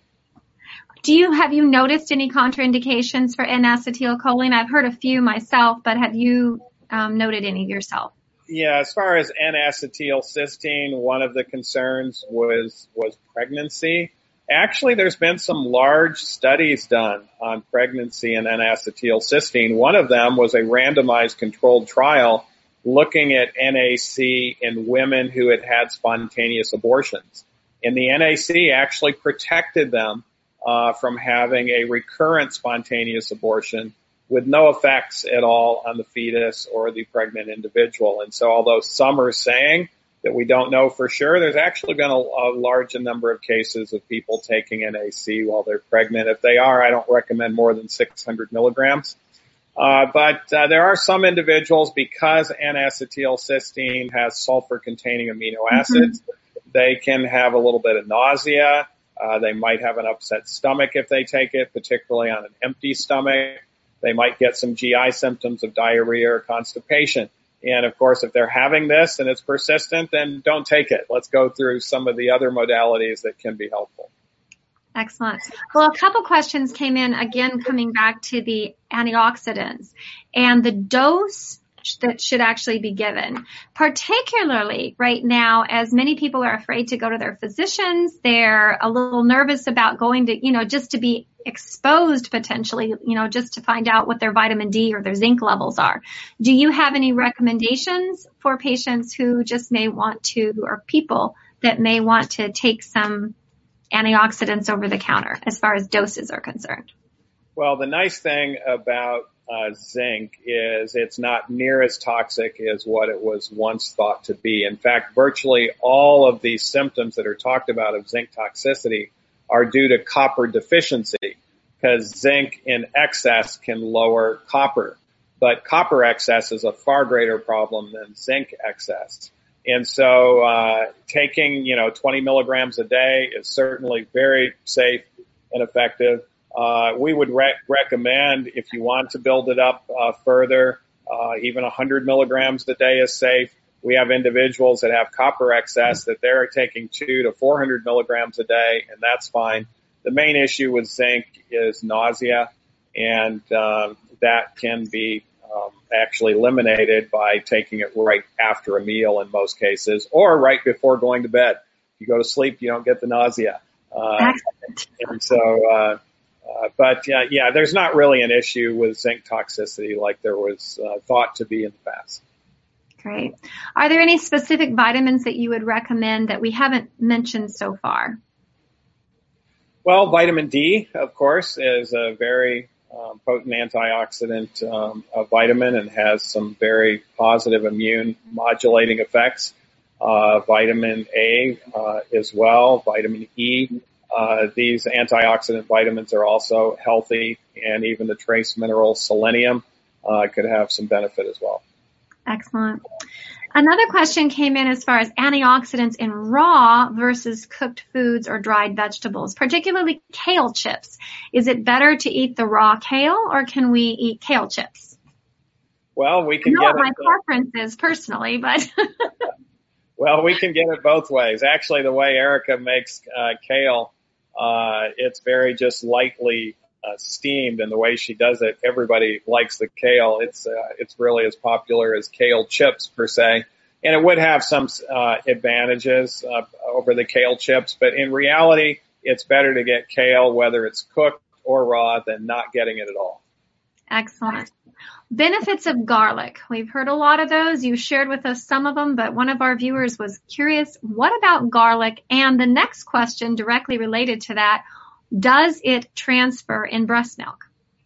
Do you, have you noticed any contraindications for N-acetylcholine? I've heard a few myself, but have you um, noted any yourself? Yeah, as far as N-acetylcysteine, one of the concerns was, was pregnancy. Actually, there's been some large studies done on pregnancy and N-acetylcysteine. One of them was a randomized controlled trial looking at N A C in women who had had spontaneous abortions. And the N A C actually protected them Uh, from having a recurrent spontaneous abortion with no effects at all on the fetus or the pregnant individual. And so although some are saying that we don't know for sure, there's actually been a, a large number of cases of people taking N A C while they're pregnant. If they are, I don't recommend more than six hundred milligrams. Uh, but uh, there are some individuals, because N-acetylcysteine has sulfur-containing amino acids, mm-hmm. they can have a little bit of nausea. Uh, they might have an upset stomach if they take it, particularly on an empty stomach. They might get some G I symptoms of diarrhea or constipation. And of course, if they're having this and it's persistent, then don't take it. Let's go through some of the other modalities that can be helpful. Excellent. Well, a couple questions came in, again, coming back to the antioxidants and the dose that should actually be given, particularly right now, as many people are afraid to go to their physicians. They're a little nervous about going to, you know, just to be exposed potentially, you know, just to find out what their vitamin D or their zinc levels are. Do you have any recommendations for patients who just may want to, or people that may want to take some antioxidants over the counter as far as doses are concerned? Well, the nice thing about Uh, zinc is it's not near as toxic as what it was once thought to be. In fact, virtually all of these symptoms that are talked about of zinc toxicity are due to copper deficiency. because zinc in excess can lower copper. But copper excess is a far greater problem than zinc excess. And so uh, taking, you know, twenty milligrams a day is certainly very safe and effective. Uh, we would re- recommend, if you want to build it up uh, further, uh, even one hundred milligrams a day is safe. We have individuals that have copper excess that they're taking two to four hundred milligrams a day, and that's fine. The main issue with zinc is nausea, and um, that can be um, actually eliminated by taking it right after a meal in most cases, or right before going to bed. If you go to sleep, you don't get the nausea. Uh, and so, uh, uh, but uh, yeah, there's not really an issue with zinc toxicity like there was uh, thought to be in the past. Great. Are there any specific vitamins that you would recommend that we haven't mentioned so far? Well, vitamin D, of course, is a very um, potent antioxidant um, a vitamin and has some very positive immune modulating effects. Uh, vitamin A uh, as well, vitamin E. Uh, these antioxidant vitamins are also healthy, and even the trace mineral selenium uh, could have some benefit as well. Excellent. Another question came in as far as antioxidants in raw versus cooked foods or dried vegetables, particularly kale chips. Is it better to eat the raw kale, or can we eat kale chips? Well, we can I know get what it. my preference is personally, but Well, we can get it both ways. Actually, the way Erica makes uh, kale, uh, it's very just lightly uh, steamed, and the way she does it, everybody likes the kale. It's uh, it's really as popular as kale chips per se, and it would have some uh, advantages uh, over the kale chips. But in reality, it's better to get kale whether it's cooked or raw than not getting it at all. excellent. Benefits of garlic. We've heard a lot of those. You shared with us some of them, but one of our viewers was curious, what about garlic? And the next question directly related to that, does it transfer in breast milk?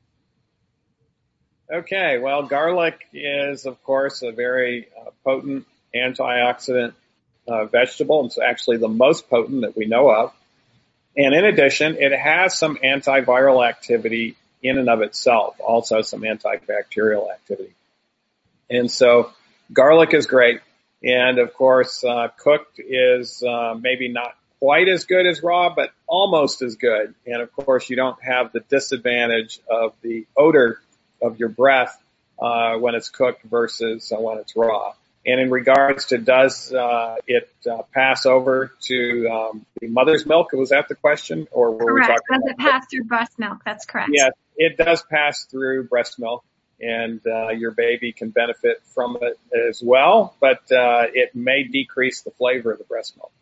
Okay, well, garlic is, of course, a very uh, potent antioxidant uh, vegetable. It's actually the most potent that we know of. And in addition, it has some antiviral activity in and of itself, also some antibacterial activity. And so garlic is great. And of course, uh, cooked is uh, maybe not quite as good as raw, but almost as good. And of course, you don't have the disadvantage of the odor of your breath uh, when it's cooked versus uh, when it's raw. And in regards to does uh, it uh, pass over to um, the mother's milk? Was that the question? Or were Correct. we talking Does it pass through breast milk? That's correct. Yes, it does pass through breast milk, and uh, your baby can benefit from it as well, but uh, it may decrease the flavor of the breast milk.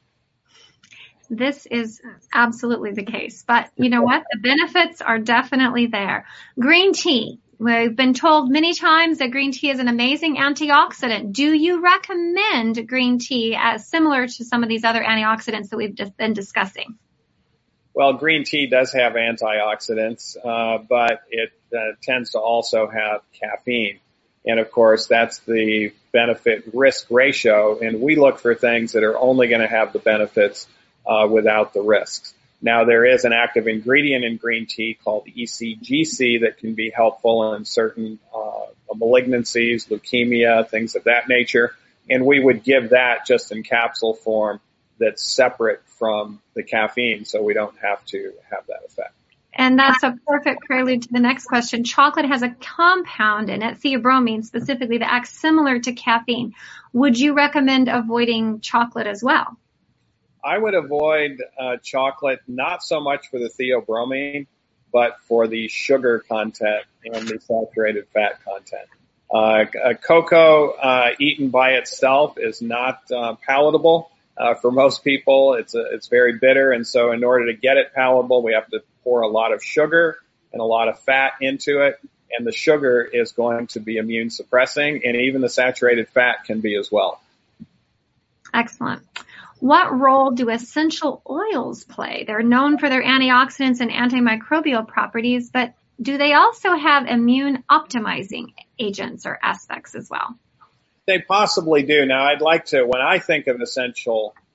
This is absolutely the case. But you know what? The benefits are definitely there. Green tea. We've been told many times that green tea is an amazing antioxidant. Do you recommend green tea as similar to some of these other antioxidants that we've just been discussing? Well, green tea does have antioxidants, uh, but it uh, tends to also have caffeine. And of course, that's the benefit risk ratio. And we look for things that are only going to have the benefits uh, without the risks. Now, there is an active ingredient in green tea called E C G C that can be helpful in certain uh, malignancies, leukemia, things of that nature. And we would give that just in capsule form that's separate from the caffeine, so we don't have to have that effect. And that's a perfect prelude to the next question. Chocolate has a compound in it, theobromine specifically, that acts similar to caffeine. Would you recommend avoiding chocolate as well? I would avoid uh, chocolate, not so much for the theobromine, but for the sugar content and the saturated fat content. Uh, uh, cocoa uh, eaten by itself is not uh, palatable uh, for most people. It's a, it's very bitter, and so in order to get it palatable, we have to pour a lot of sugar and a lot of fat into it, and the sugar is going to be immune suppressing, and even the saturated fat can be as well. Excellent. What role do essential oils play? They're known for their antioxidants and antimicrobial properties, but do they also have immune optimizing agents or aspects as well? They possibly do. Now, I'd like to, when I think of essential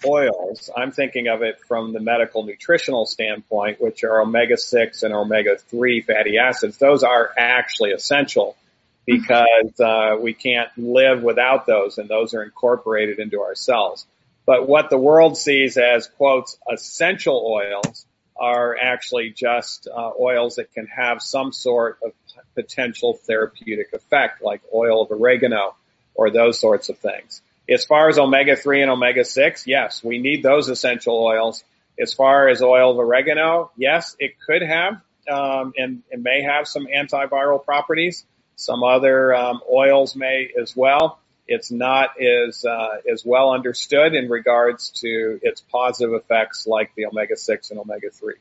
oils, I'm thinking of it from the medical nutritional standpoint, which are omega six and omega three fatty acids. Those are actually essential because uh, we can't live without those, and those are incorporated into our cells. But what the world sees as, quotes, essential oils are actually just uh, oils that can have some sort of potential therapeutic effect, like oil of oregano or those sorts of things. As far as omega three and omega six, yes, we need those essential oils. As far as oil of oregano, yes, it could have um, and, and may have some antiviral properties. Some other um, oils may as well. It's not as uh, as well understood in regards to its positive effects like the omega six and omega three.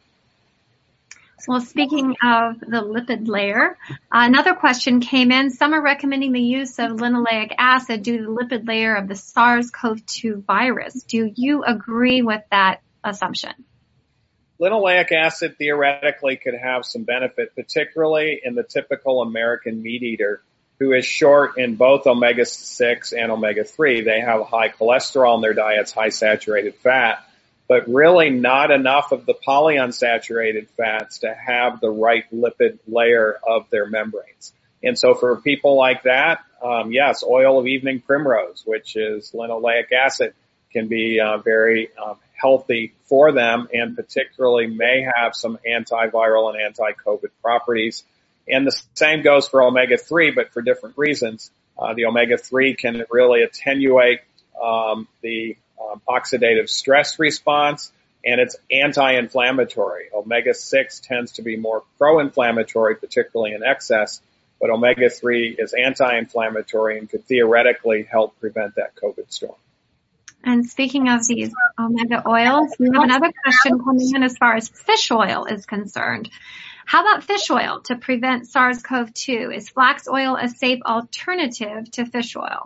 Well, speaking of the lipid layer, uh, another question came in. Some are recommending the use of linoleic acid due to the lipid layer of the SARS-C o V two virus. Do you agree with that assumption? Linoleic acid theoretically could have some benefit, particularly in the typical American meat eater who is short in both omega six and omega three. They have high cholesterol in their diets, high saturated fat, but really not enough of the polyunsaturated fats to have the right lipid layer of their membranes. And so for people like that, um, yes, oil of evening primrose, which is linoleic acid, can be uh, very um, healthy for them and particularly may have some antiviral and anti-COVID properties. And the same goes for omega three, but for different reasons. Uh, the omega three can really attenuate um, the um, oxidative stress response, and it's anti-inflammatory. Omega six tends to be more pro-inflammatory, particularly in excess, but omega three is anti-inflammatory and could theoretically help prevent that COVID storm. And speaking of these omega oils, we have another question coming in as far as fish oil is concerned. How about fish oil to prevent SARS-C o V two? Is flax oil a safe alternative to fish oil?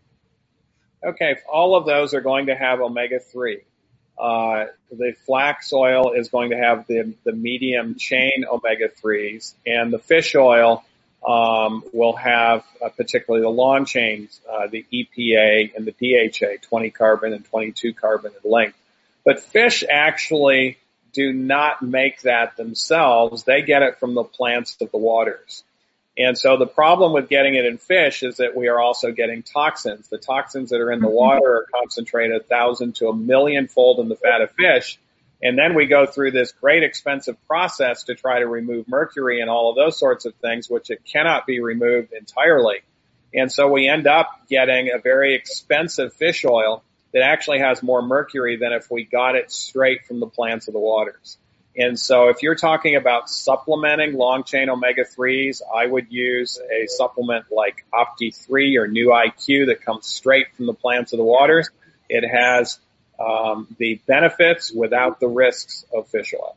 Okay, all of those are going to have omega three. Uh, the flax oil is going to have the, the medium chain omega threes, and the fish oil um, will have uh, particularly the long chains, uh, the E P A and the D H A, twenty carbon and twenty-two carbon in length. But fish actually do not make that themselves. They get it from the plants of the waters. And so the problem with getting it in fish is that we are also getting toxins. The toxins that are in the water are concentrated a thousand to a million fold in the fat of fish. And then we go through this great expensive process to try to remove mercury and all of those sorts of things, which it cannot be removed entirely. And so we end up getting a very expensive fish oil that actually has more mercury than if we got it straight from the plants of the waters. And so if you're talking about supplementing long-chain omega threes, I would use a supplement like Opti three or New I Q that comes straight from the plants of the waters. It has um, the benefits without the risks of fish oil.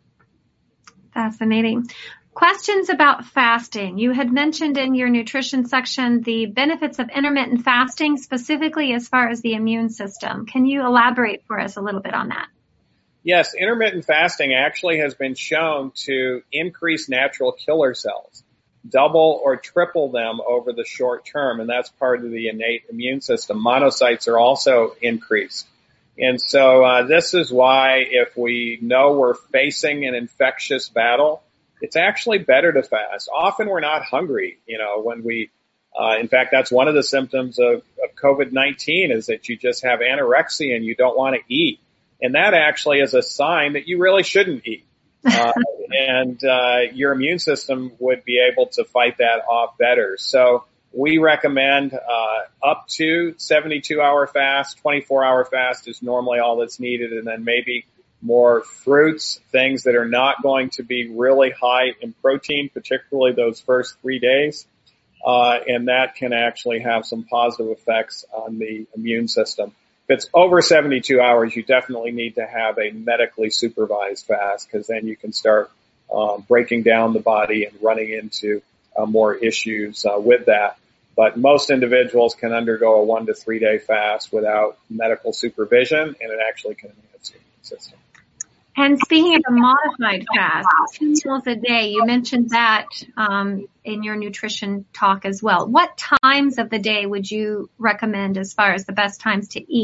Fascinating. Questions about fasting. You had mentioned in your nutrition section the benefits of intermittent fasting, specifically as far as the immune system. Can you elaborate for us a little bit on that? Yes, intermittent fasting actually has been shown to increase natural killer cells, double or triple them over the short term, and that's part of the innate immune system. Monocytes are also increased. And so uh, this is why if we know we're facing an infectious battle, it's actually better to fast. Often we're not hungry, you know, when we, uh, in fact, that's one of the symptoms of, of COVID nineteen is that you just have anorexia and you don't want to eat. And that actually is a sign that you really shouldn't eat. Uh, and, uh, your immune system would be able to fight that off better. So we recommend, uh, up to seventy-two hour fast, twenty-four hour fast is normally all that's needed. And then maybe more fruits, things that are not going to be really high in protein, particularly those first three days. Uh, and that can actually have some positive effects on the immune system. If it's over seventy-two hours, you definitely need to have a medically supervised fast because then you can start um, breaking down the body and running into uh, more issues uh, with that. But most individuals can undergo a one to three day fast without medical supervision, and it actually can enhance your immune system. And speaking of a modified fast, two meals a day, you mentioned that um, in your nutrition talk as well. What times of the day would you recommend as far as the best times to eat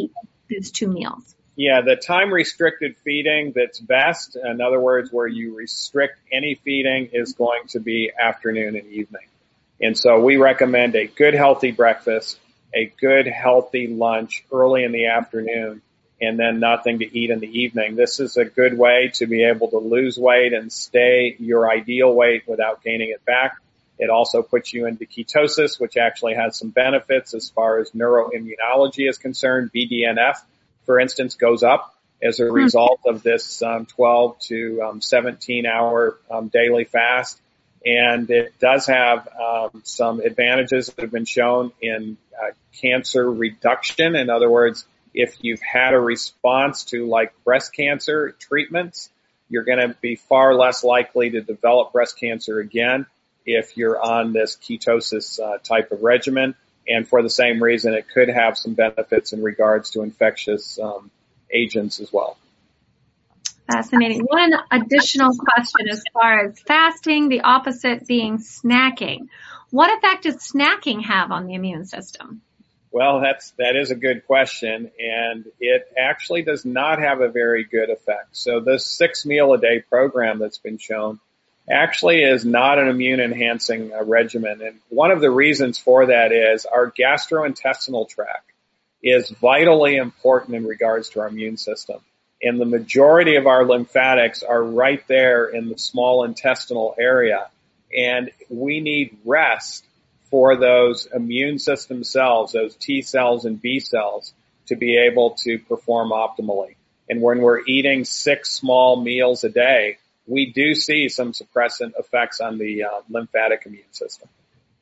these two meals? Yeah, the time-restricted feeding that's best, in other words, where you restrict any feeding, is going to be afternoon and evening. And so we recommend a good, healthy breakfast, a good, healthy lunch early in the afternoon, and then nothing to eat in the evening. This is a good way to be able to lose weight and stay your ideal weight without gaining it back. It also puts you into ketosis, which actually has some benefits as far as neuroimmunology is concerned. B D N F, for instance, goes up as a result of this um, twelve to seventeen hour um, daily fast. And it does have um, some advantages that have been shown in uh, cancer reduction. In other words, if you've had a response to like breast cancer treatments, you're going to be far less likely to develop breast cancer again if you're on this ketosis uh, type of regimen. And for the same reason, it could have some benefits in regards to infectious um, agents as well. Fascinating. One additional question as far as fasting, the opposite being snacking. What effect does snacking have on the immune system? Well, that's, that is a good question, and it actually does not have a very good effect. So this six meal a day program that's been shown actually is not an immune enhancing uh, regimen. And one of the reasons for that is our gastrointestinal tract is vitally important in regards to our immune system. And the majority of our lymphatics are right there in the small intestinal area. And we need rest for those immune system cells, those T cells and B cells, to be able to perform optimally. And when we're eating six small meals a day, we do see some suppressant effects on the uh, lymphatic immune system.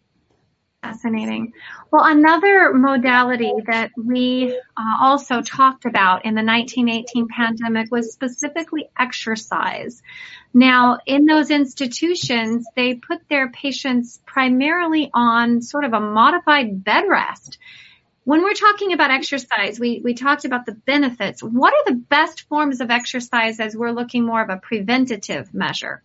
Fascinating. Well, another modality that we uh, also talked about in the nineteen eighteen pandemic was specifically exercise. Now, in those institutions, they put their patients primarily on sort of a modified bed rest. When we're talking about exercise, we, we talked about the benefits. What are the best forms of exercise as we're looking more of a preventative measure?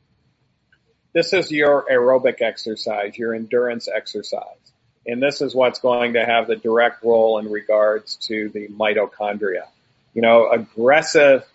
This is your aerobic exercise, your endurance exercise. And this is what's going to have the direct role in regards to the mitochondria. You know, aggressive,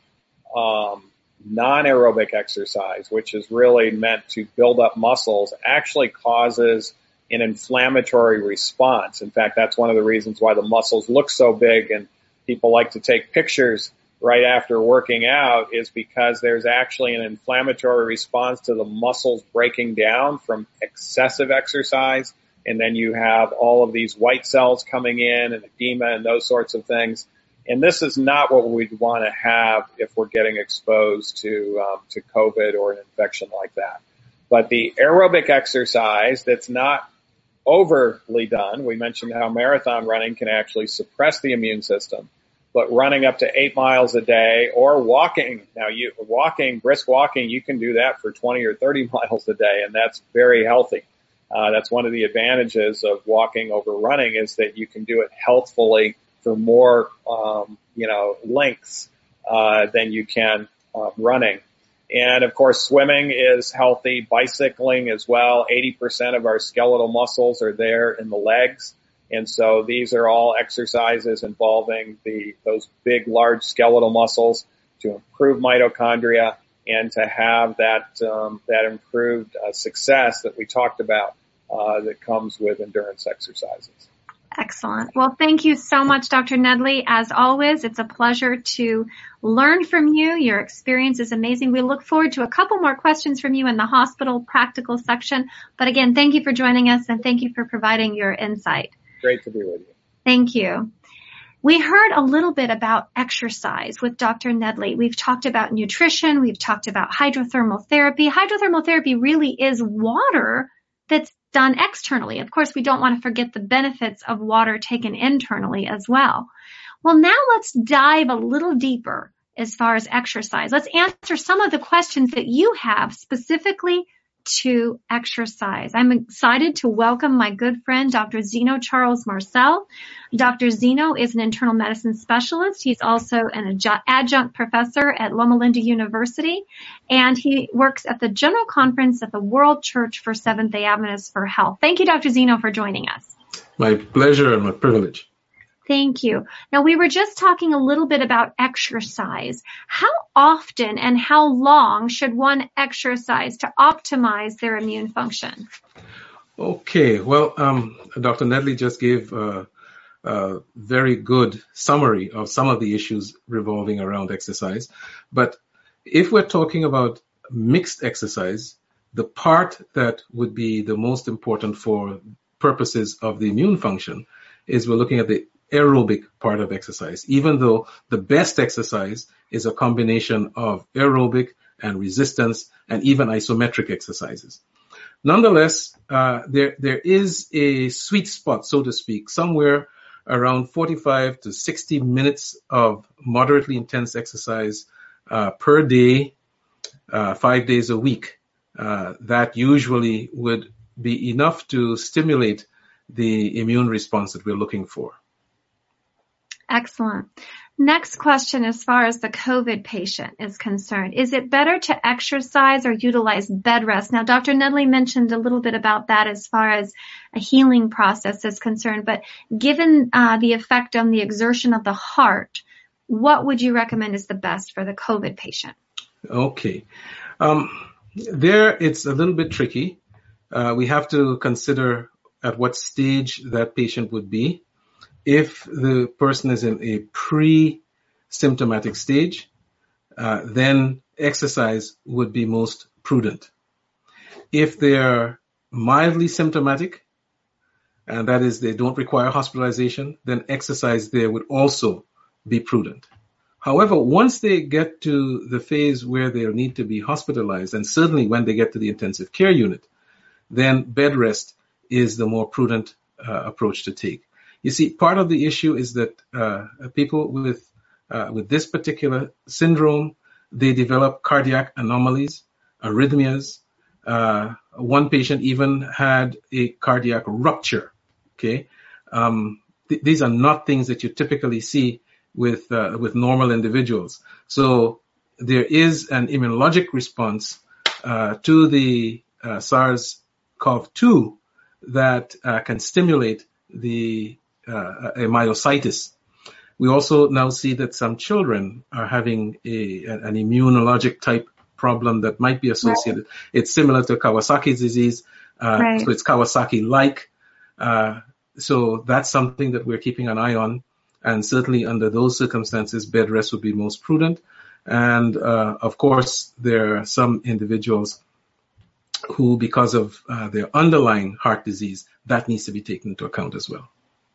um, non-aerobic exercise, which is really meant to build up muscles, actually causes an inflammatory response. In fact, that's one of the reasons why the muscles look so big and people like to take pictures right after working out, is because there's actually an inflammatory response to the muscles breaking down from excessive exercise. And then you have all of these white cells coming in and edema and those sorts of things. And this is not what we'd want to have if we're getting exposed to um, to COVID or an infection like that. But the aerobic exercise that's not overly done, we mentioned how marathon running can actually suppress the immune system. But running up to eight miles a day or walking, now you walking, brisk walking, you can do that for twenty or thirty miles a day, and that's very healthy. Uh, that's one of the advantages of walking over running, is that you can do it healthfully for more, um, you know, lengths uh, than you can uh, running. And of course, swimming is healthy, bicycling as well. eighty percent of our skeletal muscles are there in the legs. And so these are all exercises involving the those big, large skeletal muscles to improve mitochondria and to have that um, that improved uh, success that we talked about uh, that comes with endurance exercises. Excellent. Well, thank you so much, Doctor Nedley. As always, it's a pleasure to learn from you. Your experience is amazing. We look forward to a couple more questions from you in the hospital practical section. But again, thank you for joining us, and thank you for providing your insight. Great to be with you. Thank you. We heard a little bit about exercise with Doctor Nedley. We've talked about nutrition. We've talked about hydrothermal therapy. Hydrothermal therapy really is water that's done externally. Of course, we don't want to forget the benefits of water taken internally as well. Well, now let's dive a little deeper as far as exercise. Let's answer some of the questions that you have specifically to exercise. I'm excited to welcome my good friend, Doctor Zeno Charles Marcel. Doctor Zeno is an internal medicine specialist. He's also an adjunct professor at Loma Linda University, and he works at the General Conference at the World Church for Seventh-day Adventists for Health. Thank you, Doctor Zeno, for joining us. My pleasure and my privilege. Thank you. Now, we were just talking a little bit about exercise. How often and how long should one exercise to optimize their immune function? Okay, well, um, Doctor Nedley just gave a, a very good summary of some of the issues revolving around exercise. But if we're talking about mixed exercise, the part that would be the most important for purposes of the immune function is we're looking at the aerobic part of exercise, even though the best exercise is a combination of aerobic and resistance and even isometric exercises. Nonetheless, uh, there there is a sweet spot, so to speak, somewhere around forty-five to sixty minutes of moderately intense exercise uh, per day, uh, five days a week. Uh, that usually would be enough to stimulate the immune response that we're looking for. Excellent. Next question, as far as the COVID patient is concerned, is it better to exercise or utilize bed rest? Now, Doctor Nedley mentioned a little bit about that as far as a healing process is concerned, but given uh, the effect on the exertion of the heart, what would you recommend is the best for the COVID patient? Okay. Um, there, it's a little bit tricky. Uh, we have to consider at what stage that patient would be. If the person is in a pre-symptomatic stage, uh, then exercise would be most prudent. If they're mildly symptomatic, and that is they don't require hospitalization, then exercise there would also be prudent. However, once they get to the phase where they'll need to be hospitalized, and certainly when they get to the intensive care unit, then bed rest is the more prudent uh, approach to take. You see, part of the issue is that uh, people with uh, with this particular syndrome, they develop cardiac anomalies, arrhythmias. Uh, one patient even had a cardiac rupture. Okay, um, th- these are not things that you typically see with uh, with normal individuals. So there is an immunologic response uh, to the uh, SARS-C o V two that uh, can stimulate the Uh, a myositis. We also now see that some children are having a, an immunologic type problem that might be associated. Right. It's similar to Kawasaki's disease, uh, right. So it's Kawasaki-like. Uh, so that's something that we're keeping an eye on. And certainly under those circumstances, bed rest would be most prudent. And uh, of course, there are some individuals who, because of uh, their underlying heart disease, that needs to be taken into account as well.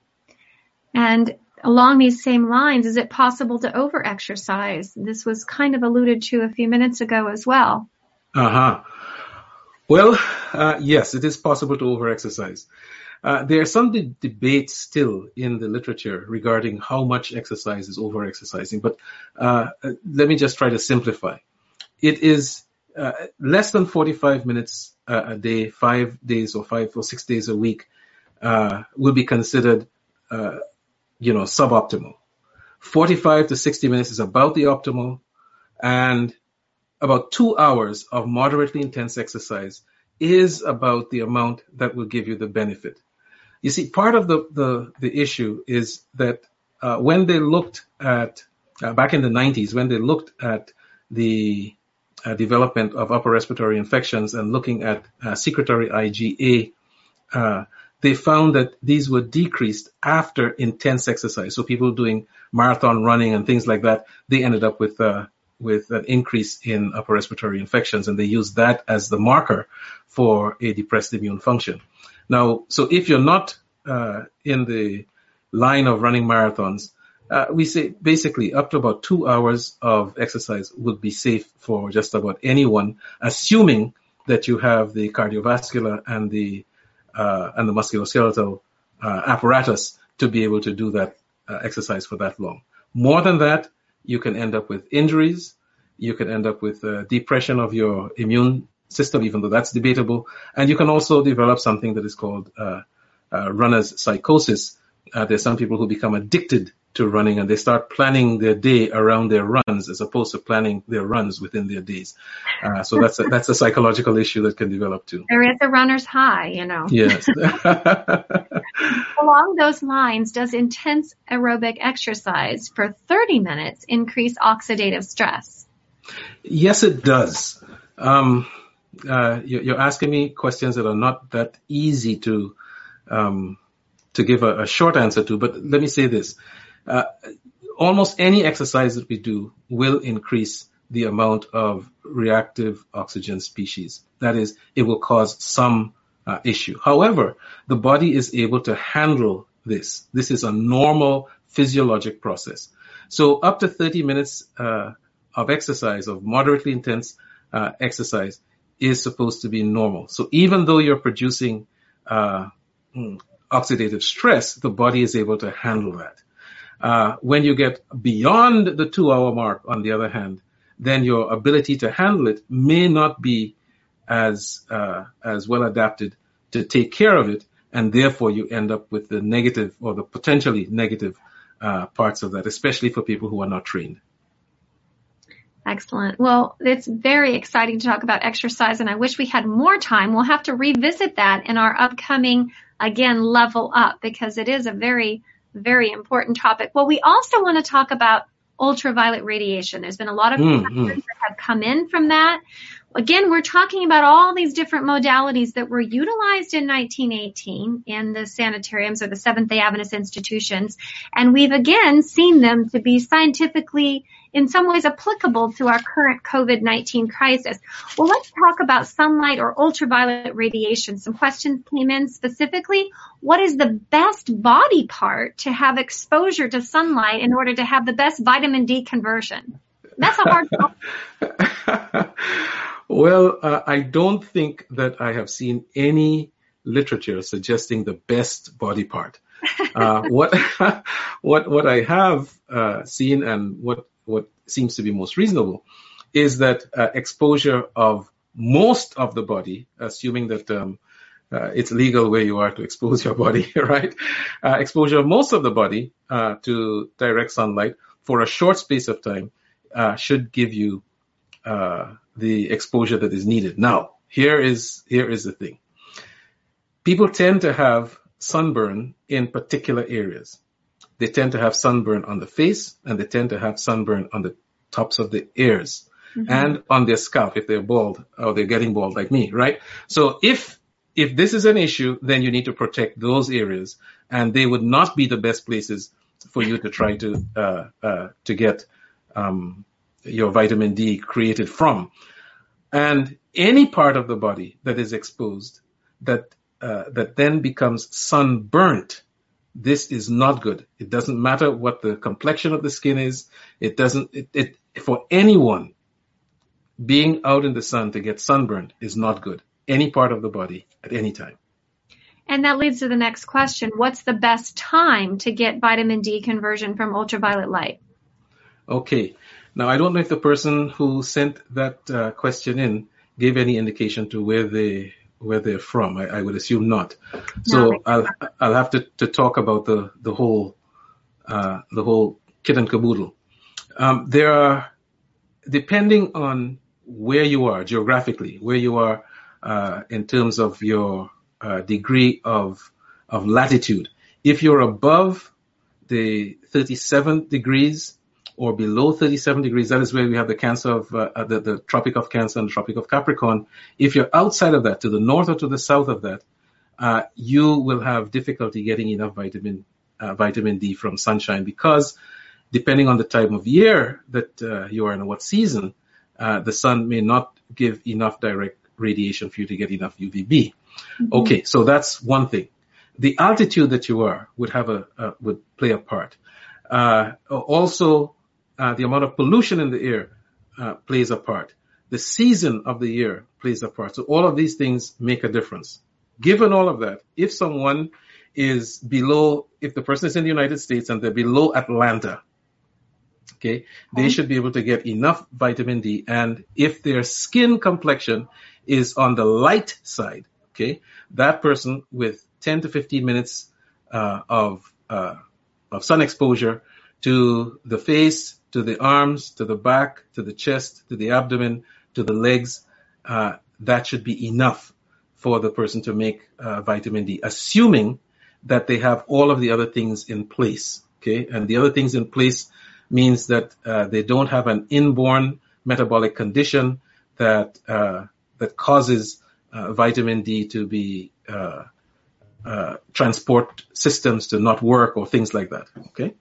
And along these same lines, is it possible to over-exercise? This was kind of alluded to a few minutes ago as well. Uh-huh. Well, uh, yes, it is possible to over-exercise. Uh, there are some de- debates still in the literature regarding how much exercise is over-exercising, but uh, let me just try to simplify. It is uh, less than forty-five minutes uh, a day, five days or five or six days a week uh, will be considered uh, you know, suboptimal. forty-five to sixty minutes is about the optimal, and about two hours of moderately intense exercise is about the amount that will give you the benefit. You see, part of the, the, the issue is that uh, when they looked at, uh, back in the nineties, when they looked at the uh, development of upper respiratory infections and looking at uh, secretory IgA, uh, they found that these were decreased after intense exercise. So people doing marathon running and things like that, they ended up with uh, with an increase in upper respiratory infections, and they used that as the marker for a depressed immune function. Now, so if you're not uh, in the line of running marathons, uh, we say basically up to about two hours of exercise would be safe for just about anyone, assuming that you have the cardiovascular and the Uh, and the musculoskeletal uh, apparatus to be able to do that uh, exercise for that long. More than that, you can end up with injuries. You can end up with uh, depression of your immune system, even though that's debatable. And you can also develop something that is called uh, uh, runner's psychosis. Uh, there's some people who become addicted to running, and they start planning their day around their runs as opposed to planning their runs within their days. Uh, so that's a, that's a psychological issue that can develop too. There is a runner's high, you know. Yes. Well, along those lines, does intense aerobic exercise for thirty minutes increase oxidative stress? Yes, it does. Um, uh, you're asking me questions that are not that easy to um, to give a, a short answer to, but let me say this. Uh, almost any exercise that we do will increase the amount of reactive oxygen species. That is, it will cause some uh, issue. However, the body is able to handle this. This is a normal physiologic process. So up to thirty minutes uh, of exercise, of moderately intense uh, exercise, is supposed to be normal. So even though you're producing uh, oxidative stress, the body is able to handle that. Uh, when you get beyond the two-hour mark, on the other hand, then your ability to handle it may not be as uh, as well adapted to take care of it, and therefore you end up with the negative or the potentially negative uh, parts of that, especially for people who are not trained. Excellent. Well, it's very exciting to talk about exercise, and I wish we had more time. We'll have to revisit that in our upcoming, again, Level Up, because it is a very, very important topic. Well, we also want to talk about ultraviolet radiation. There's been a lot of questions mm-hmm. that have come in from that. Again, we're talking about all these different modalities that were utilized in nineteen eighteen in the sanitariums or the Seventh-day Adventist institutions. And we've again seen them to be scientifically in some ways applicable to our current COVID nineteen crisis. Well, let's talk about sunlight or ultraviolet radiation. Some questions came in specifically. What is the best body part to have exposure to sunlight in order to have the best vitamin D conversion? That's a hard question. Well, uh, I don't think that I have seen any literature suggesting the best body part. Uh, what what what I have uh, seen and what what seems to be most reasonable is that uh, exposure of most of the body, assuming that um, uh, it's legal where you are to expose your body, right? Uh, exposure of most of the body uh, to direct sunlight for a short space of time uh, should give you uh, the exposure that is needed. Now, here is here is the thing. People tend to have sunburn in particular areas. They tend to have sunburn on the face, and they tend to have sunburn on the tops of the ears mm-hmm. and on their scalp if they're bald or they're getting bald like me, right? So if if this is an issue, then you need to protect those areas, and they would not be the best places for you to try to uh, uh, to get um, your vitamin D created from. And any part of the body that is exposed that uh, that then becomes sunburnt, this is not good. It doesn't matter what the complexion of the skin is. It doesn't, it, it, for anyone, being out in the sun to get sunburned is not good. Any part of the body at any time. And that leads to the next question. What's the best time to get vitamin D conversion from ultraviolet light? Okay. Now, I don't know if the person who sent that uh, question in gave any indication to where they where they're from. I, I would assume not. So no, I'll I'll have to, to talk about the the whole uh, the whole kit and caboodle. Um, there are, depending on where you are geographically, where you are uh, in terms of your uh, degree of of latitude. If you're above the thirty-seven degrees or below thirty-seven degrees, that is where we have the Cancer of uh, the, the Tropic of Cancer and the Tropic of Capricorn. If you're outside of that, to the north or to the south of that, uh, you will have difficulty getting enough vitamin uh, vitamin D from sunshine, because depending on the time of year that uh, you are in, what season, uh, the sun may not give enough direct radiation for you to get enough U V B. Mm-hmm. Okay, so that's one thing. The altitude that you are would have a uh, would play a part. Uh, also, uh, the amount of pollution in the air uh, plays a part. The season of the year plays a part. So all of these things make a difference. Given all of that, if someone is below, if the person is in the United States and they're below Atlanta, okay, they should be able to get enough vitamin D. And if their skin complexion is on the light side, okay, that person with ten to fifteen minutes uh, of uh, of sun exposure to the face, to the arms, to the back, to the chest, to the abdomen, to the legs, uh, that should be enough for the person to make uh, vitamin D, assuming that they have all of the other things in place. Okay, and the other things in place means that uh, they don't have an inborn metabolic condition that uh, that causes uh, vitamin D to be uh, uh, transport systems to not work or things like that. Okay.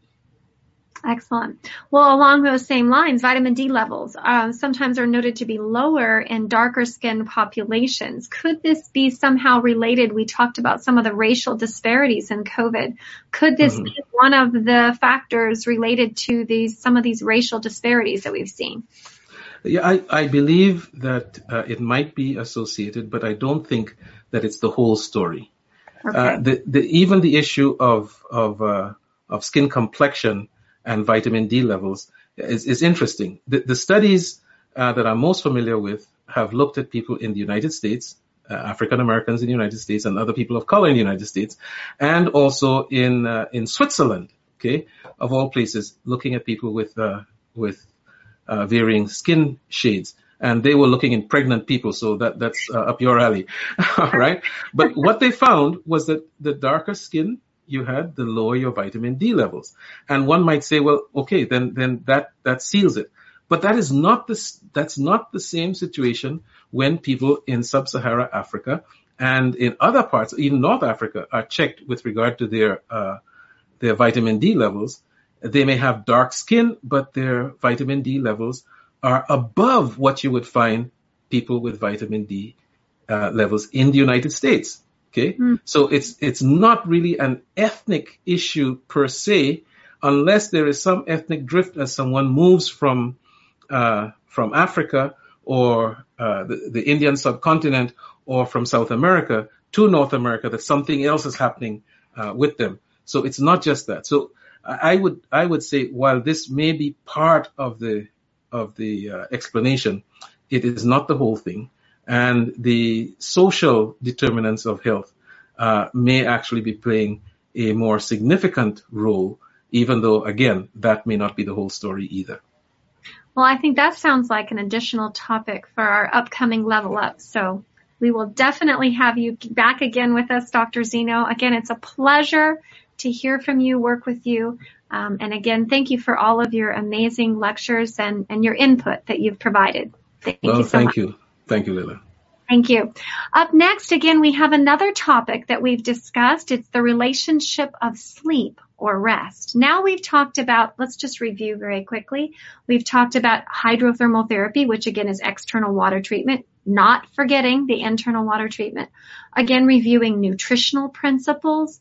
Excellent. Well, along those same lines, vitamin D levels uh, sometimes are noted to be lower in darker skinned populations. Could this be somehow related? We talked about some of the racial disparities in COVID. Could this mm-hmm. be one of the factors related to these some of these racial disparities that we've seen? Yeah, I, I believe that uh, it might be associated, but I don't think that it's the whole story. Okay. Uh, the, the, even the issue of of uh, of skin complexion and vitamin D levels is, is interesting. The, the studies uh, that I'm most familiar with have looked at people in the United States, uh, African Americans in the United States, and other people of color in the United States, and also in uh, in Switzerland, okay, of all places, looking at people with uh, with uh, varying skin shades. And they were looking in pregnant people, so that that's uh, up your alley, all right? But what they found was that the darker skin you had, the lower your vitamin D levels. And one might say, well, okay, then then that that seals it. But that is not the that's not the same situation when people in sub-Saharan Africa and in other parts, even North Africa, are checked with regard to their uh, their vitamin D levels. They may have dark skin, but their vitamin D levels are above what you would find people with vitamin D uh, levels in the United States. Okay, mm. So it's it's not really an ethnic issue per se, unless there is some ethnic drift as someone moves from uh, from Africa or uh, the, the Indian subcontinent or from South America to North America, that something else is happening uh, with them. So it's not just that. So I would I would say while this may be part of the of the uh, explanation, it is not the whole thing. And the social determinants of health uh, may actually be playing a more significant role, even though, again, that may not be the whole story either. Well, I think that sounds like an additional topic for our upcoming Level Up. So we will definitely have you back again with us, Doctor Zeno. Again, it's a pleasure to hear from you, work with you. Um, and again, thank you for all of your amazing lectures and, and your input that you've provided. Thank well, you so thank much. you. Thank you, Lila. Thank you. Up next, again, we have another topic that we've discussed. It's the relationship of sleep or rest. Now we've talked about, let's just review very quickly. We've talked about hydrothermal therapy, which again is external water treatment, not forgetting the internal water treatment. Again, reviewing nutritional principles,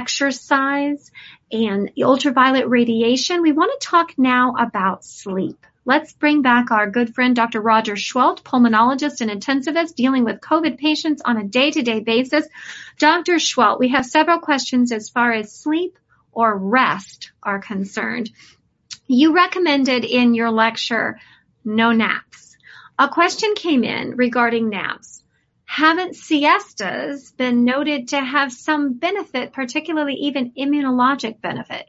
exercise, and ultraviolet radiation. We want to talk now about sleep. Let's bring back our good friend, Doctor Roger Schwelt, pulmonologist and intensivist dealing with COVID patients on a day-to-day basis. Doctor Schwelt, we have several questions as far as sleep or rest are concerned. You recommended in your lecture no naps. A question came in regarding naps. Haven't siestas been noted to have some benefit, particularly even immunologic benefit?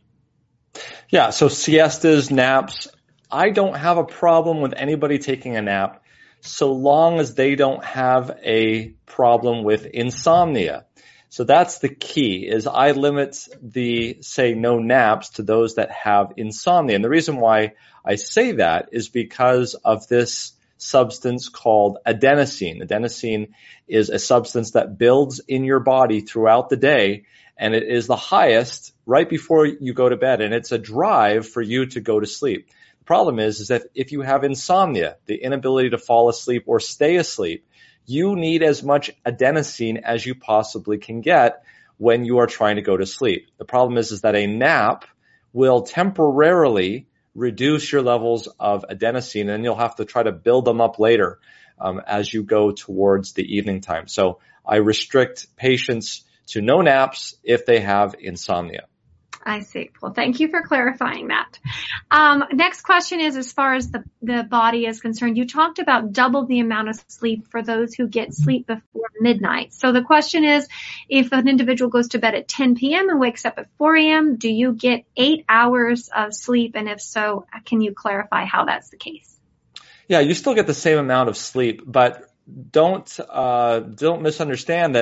Yeah, so siestas, naps, I don't have a problem with anybody taking a nap so long as they don't have a problem with insomnia. So that's the key, is I limit the, say, no naps to those that have insomnia. And the reason why I say that is because of this substance called adenosine. Adenosine is a substance that builds in your body throughout the day, and it is the highest right before you go to bed, and it's a drive for you to go to sleep. The problem is, is that if you have insomnia, the inability to fall asleep or stay asleep, you need as much adenosine as you possibly can get when you are trying to go to sleep. The problem is, is that a nap will temporarily reduce your levels of adenosine, and you'll have to try to build them up later um, as you go towards the evening time. So I restrict patients to no naps if they have insomnia. I see. Well, thank you for clarifying that. Um, next question is, as far as the, the body is concerned, you talked about double the amount of sleep for those who get sleep before midnight. So the question is, if an individual goes to bed at ten p.m. and wakes up at four a.m., do you get eight hours of sleep? And if so, can you clarify how that's the case? Yeah, you still get the same amount of sleep, but don't uh, don't misunderstand that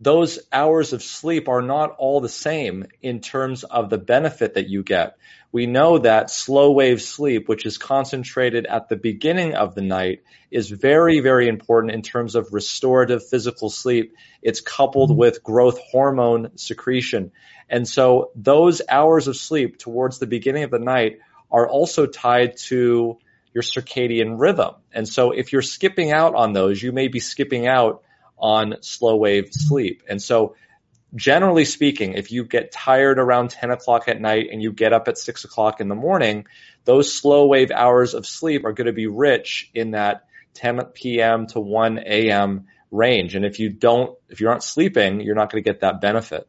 those hours of sleep are not all the same in terms of the benefit that you get. We know that slow wave sleep, which is concentrated at the beginning of the night, is very, very important in terms of restorative physical sleep. It's coupled with growth hormone secretion. And so those hours of sleep towards the beginning of the night are also tied to your circadian rhythm. And so if you're skipping out on those, you may be skipping out on slow wave sleep. And so generally speaking, if you get tired around ten o'clock at night and you get up at six o'clock in the morning, those slow wave hours of sleep are going to be rich in that ten p.m. to one a.m. range. And if you don't, if you aren't sleeping, you're not going to get that benefit.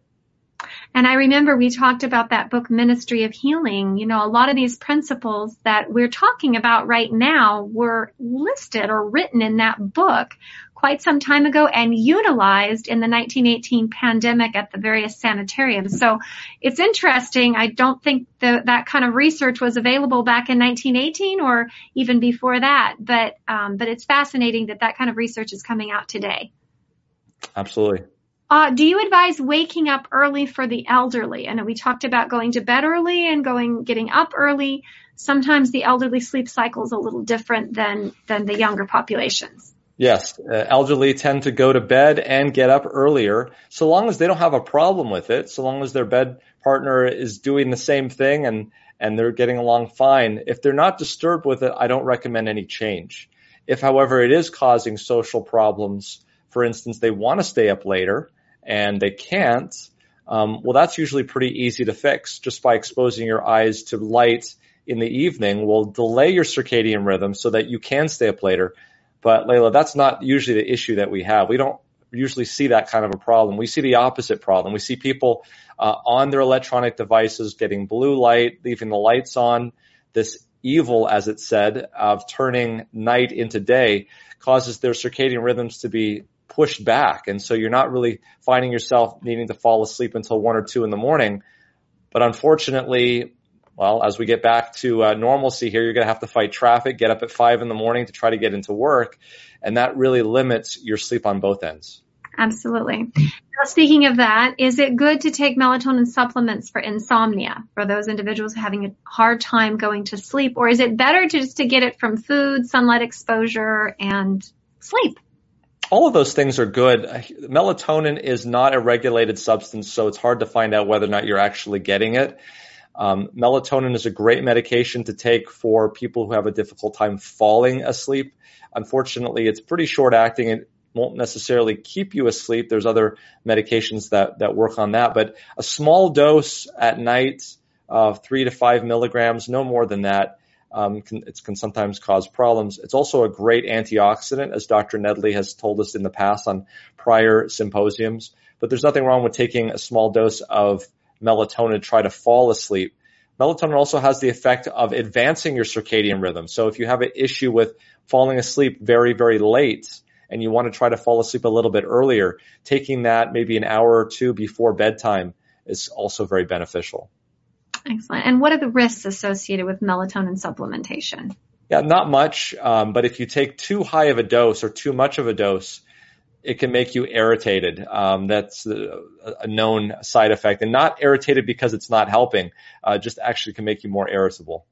And I remember we talked about that book, Ministry of Healing. You know, a lot of these principles that we're talking about right now were listed or written in that book quite some time ago and utilized in the nineteen eighteen pandemic at the various sanitariums. So it's interesting. I don't think the, that kind of research was available back in nineteen eighteen or even before that. But, um, but it's fascinating that that kind of research is coming out today. Absolutely. Uh, do you advise waking up early for the elderly? I know we talked about going to bed early and going, getting up early. Sometimes the elderly sleep cycle is a little different than, than the younger populations. Yes, uh, elderly tend to go to bed and get up earlier, so long as they don't have a problem with it, so long as their bed partner is doing the same thing and, and they're getting along fine. If they're not disturbed with it, I don't recommend any change. If, however, it is causing social problems, for instance, they want to stay up later and they can't, um, well, that's usually pretty easy to fix. Just by exposing your eyes to light in the evening will delay your circadian rhythm so that you can stay up later. But Layla, that's not usually the issue that we have. We don't usually see that kind of a problem. We see the opposite problem. We see people uh, on their electronic devices getting blue light, leaving the lights on. This evil, as it's said, of turning night into day causes their circadian rhythms to be pushed back. And so you're not really finding yourself needing to fall asleep until one or two in the morning. But unfortunately, well, as we get back to uh, normalcy here, you're going to have to fight traffic, get up at five in the morning to try to get into work. And that really limits your sleep on both ends. Absolutely. Now, speaking of that, is it good to take melatonin supplements for insomnia for those individuals having a hard time going to sleep? Or is it better to just to get it from food, sunlight exposure, and sleep? All of those things are good. Melatonin is not a regulated substance, so it's hard to find out whether or not you're actually getting it. Um, melatonin is a great medication to take for people who have a difficult time falling asleep. Unfortunately, it's pretty short acting. It won't necessarily keep you asleep. There's other medications that, that work on that, but a small dose at night of three to five milligrams, no more than that, um, can, it can sometimes cause problems. It's also a great antioxidant, as Doctor Nedley has told us in the past on prior symposiums, but there's nothing wrong with taking a small dose of melatonin to try to fall asleep. Melatonin also has the effect of advancing your circadian rhythm. So if you have an issue with falling asleep very, very late and you want to try to fall asleep a little bit earlier, taking that maybe an hour or two before bedtime is also very beneficial. Excellent. And what are the risks associated with melatonin supplementation? Yeah, not much. Um, but if you take too high of a dose or too much of a dose, it can make you irritated. Um, that's a, a known side effect, and not irritated because it's not helping, uh, just actually can make you more irritable.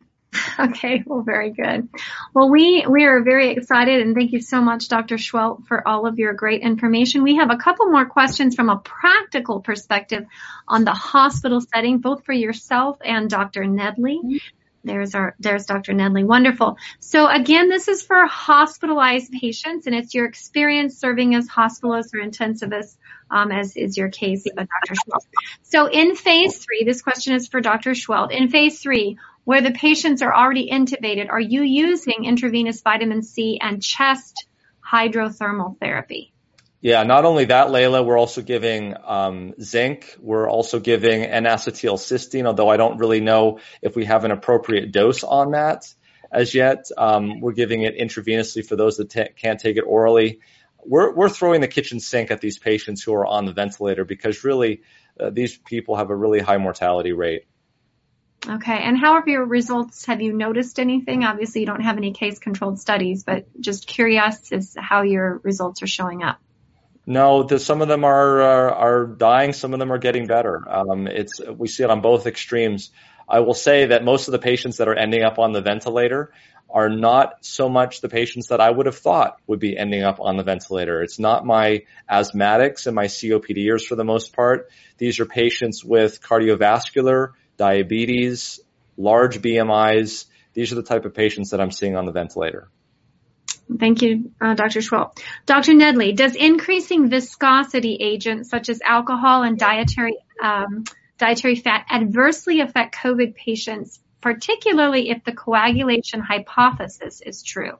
Okay, well, very good. Well, we, we are very excited, and thank you so much, Doctor Schwelt, for all of your great information. We have a couple more questions from a practical perspective on the hospital setting, both for yourself and Doctor Nedley. There's our, there's Doctor Nedley. Wonderful. So again, this is for hospitalized patients, and it's your experience serving as hospitalists or intensivists, um, as is your case, uh, Doctor Schwelt. So in phase three, this question is for Doctor Schwelt. In phase three, where the patients are already intubated, are you using intravenous vitamin C and chest hydrothermal therapy? Yeah, not only that, Layla, we're also giving um, zinc. We're also giving N-acetylcysteine, although I don't really know if we have an appropriate dose on that as yet. Um, we're giving it intravenously for those that t- can't take it orally. We're, we're throwing the kitchen sink at these patients who are on the ventilator because really uh, these people have a really high mortality rate. Okay. And how have your results? Have you noticed anything? Obviously, you don't have any case-controlled studies, but just curious as to how your results are showing up. No, the, some of them are uh, are dying. Some of them are getting better. Um, it's we see it on both extremes. I will say that most of the patients that are ending up on the ventilator are not so much the patients that I would have thought would be ending up on the ventilator. It's not my asthmatics and my C O P D ers for the most part. These are patients with cardiovascular, diabetes, large B M Is. These are the type of patients that I'm seeing on the ventilator. Thank you, uh, Doctor Schwelt. Doctor Nedley, does increasing viscosity agents such as alcohol and dietary um, dietary fat adversely affect COVID patients, particularly if the coagulation hypothesis is true?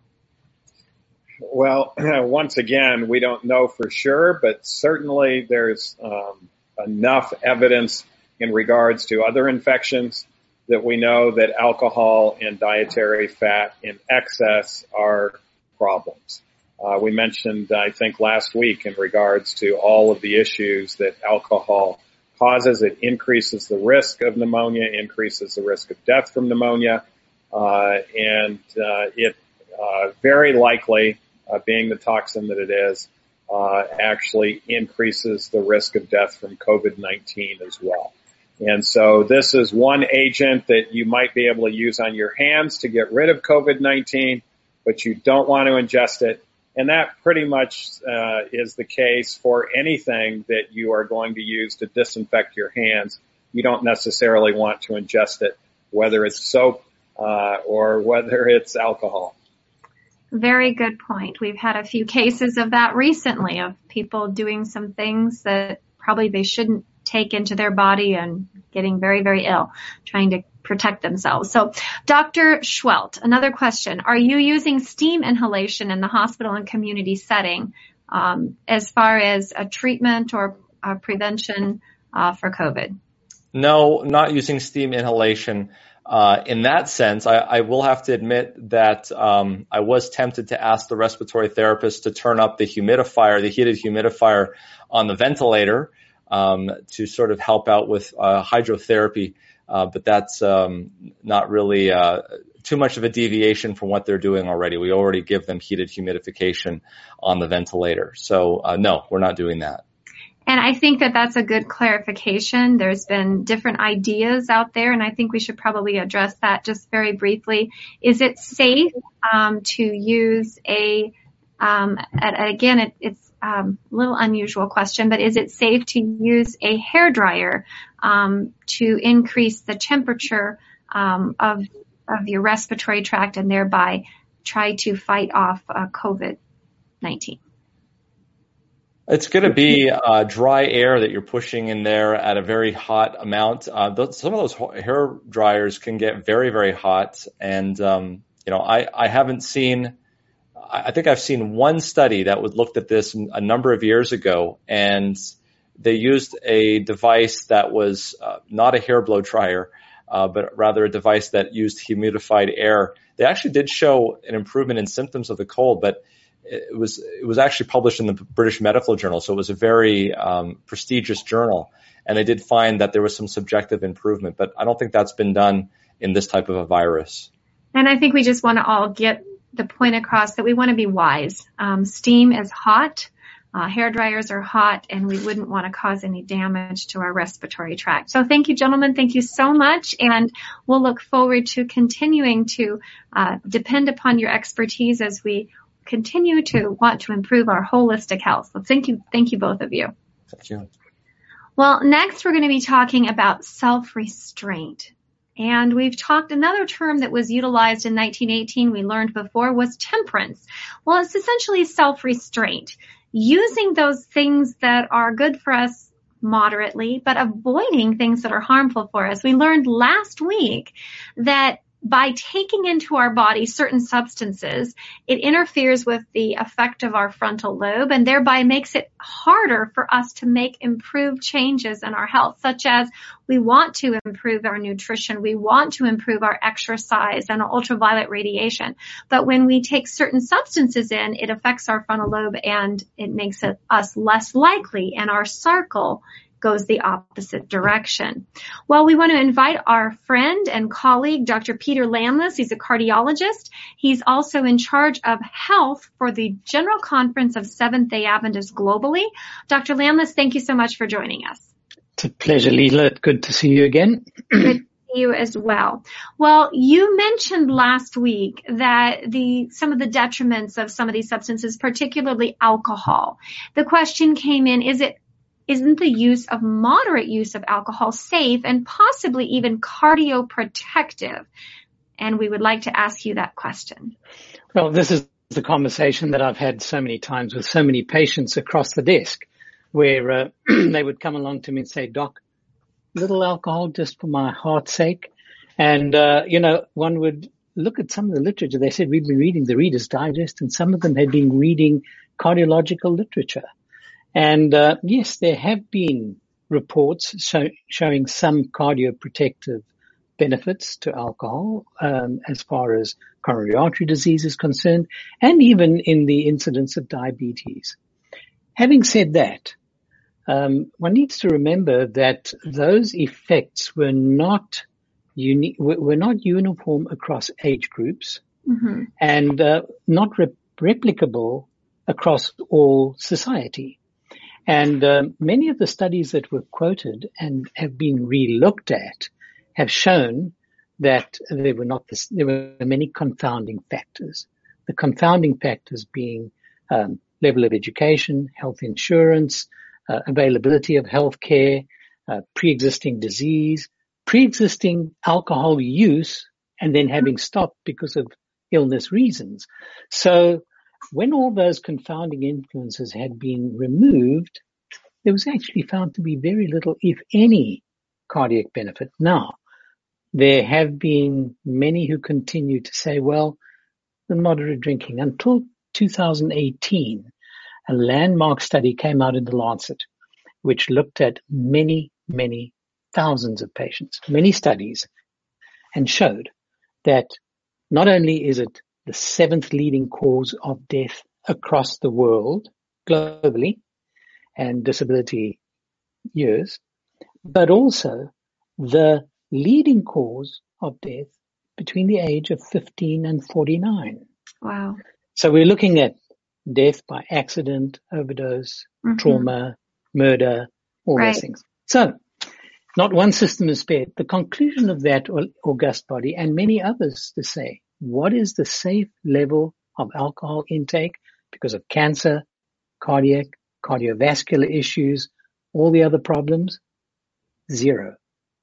Well, once again, we don't know for sure, but certainly there's um, enough evidence in regards to other infections that we know that alcohol and dietary fat in excess are problems. Uh, we mentioned, I think, last week in regards to all of the issues that alcohol causes. It increases the risk of pneumonia, increases the risk of death from pneumonia, uh, and uh, it uh, very likely, uh, being the toxin that it is, uh, actually increases the risk of death from COVID nineteen as well. And so this is one agent that you might be able to use on your hands to get rid of COVID nineteen, but you don't want to ingest it. And that pretty much uh, is the case for anything that you are going to use to disinfect your hands. You don't necessarily want to ingest it, whether it's soap uh, or whether it's alcohol. Very good point. We've had a few cases of that recently, of people doing some things that probably they shouldn't take into their body and getting very, very ill, trying to protect themselves. So, Doctor Schwelt, another question. Are you using steam inhalation in the hospital and community setting um, as far as a treatment or a prevention uh, for COVID? No, not using steam inhalation. Uh, in that sense, I, I will have to admit that um, I was tempted to ask the respiratory therapist to turn up the humidifier, the heated humidifier on the ventilator um, to sort of help out with uh, hydrotherapy. Uh, but that's um, not really uh, too much of a deviation from what they're doing already. We already give them heated humidification on the ventilator. So, uh, no, we're not doing that. And I think that that's a good clarification. There's been different ideas out there, and I think we should probably address that just very briefly. Is it safe um, to use a, um, and again, it, it's um, a little unusual question, but is it safe to use a hairdryer um, to increase the temperature um, of of your respiratory tract and thereby try to fight off uh, COVID nineteen? It's going to be uh, dry air that you're pushing in there at a very hot amount. Uh, those, some of those hair dryers can get very, very hot. And, um, you know, I, I haven't seen, I think I've seen one study that was looked at this a number of years ago, and they used a device that was uh, not a hair blow dryer, uh, but rather a device that used humidified air. They actually did show an improvement in symptoms of the cold, but It was it was actually published in the British Medical Journal, so it was a very um, prestigious journal, and they did find that there was some subjective improvement, but I don't think that's been done in this type of a virus. And I think we just want to all get the point across that we want to be wise. Um, steam is hot, uh, hair dryers are hot, and we wouldn't want to cause any damage to our respiratory tract. So thank you, gentlemen. Thank you so much, and we'll look forward to continuing to uh, depend upon your expertise as we continue to want to improve our holistic health. So thank you, thank you both of you. Thank you. Well, next we're going to be talking about self-restraint. And we've talked, another term that was utilized in nineteen eighteen, we learned before, was temperance. Well, it's essentially self-restraint, using those things that are good for us moderately, but avoiding things that are harmful for us. We learned last week that by taking into our body certain substances, it interferes with the effect of our frontal lobe and thereby makes it harder for us to make improved changes in our health, such as we want to improve our nutrition, we want to improve our exercise and ultraviolet radiation. But when we take certain substances in, it affects our frontal lobe and it makes it, us less likely, and our circle goes the opposite direction. Well, we want to invite our friend and colleague, Doctor Peter Landless. He's a cardiologist. He's also in charge of health for the General Conference of Seventh-day Adventists globally. Doctor Landless, thank you so much for joining us. It's a pleasure, Leela. Good to see you again. Good you as well. Well, you mentioned last week that the some of the detriments of some of these substances, particularly alcohol. The question came in, is it isn't the use of moderate use of alcohol safe and possibly even cardioprotective? And we would like to ask you that question. Well, this is the conversation that I've had so many times with so many patients across the desk, where uh, they would come along to me and say, Doc, little alcohol just for my heart's sake. And, uh, you know, one would look at some of the literature. They said we've been reading the Reader's Digest, and some of them had been reading cardiological literature. And, uh, yes, there have been reports show, showing some cardioprotective benefits to alcohol, um, as far as coronary artery disease is concerned, and even in the incidence of diabetes. Having said that, Um, one needs to remember that those effects were not uni- were not uniform across age groups, mm-hmm. and uh, not re- replicable across all society. And uh, many of the studies that were quoted and have been re-looked at have shown that there were not this, there were many confounding factors. The confounding factors being um, level of education, health insurance, Uh, availability of health care, uh, pre-existing disease, pre-existing alcohol use, and then having stopped because of illness reasons. So when all those confounding influences had been removed, there was actually found to be very little, if any, cardiac benefit. Now, there have been many who continue to say, well, the moderate drinking. Until two thousand eighteen, a landmark study came out in The Lancet, which looked at many, many thousands of patients, many studies, and showed that not only is it the seventh leading cause of death across the world, globally, and disability years, but also the leading cause of death between the age of fifteen and forty-nine. Wow. So we're looking at death by accident, overdose, mm-hmm. trauma, murder, all right. those things. So, not one system is spared. The conclusion of that august body, and many others to say, what is the safe level of alcohol intake because of cancer, cardiac, cardiovascular issues, all the other problems? Zero.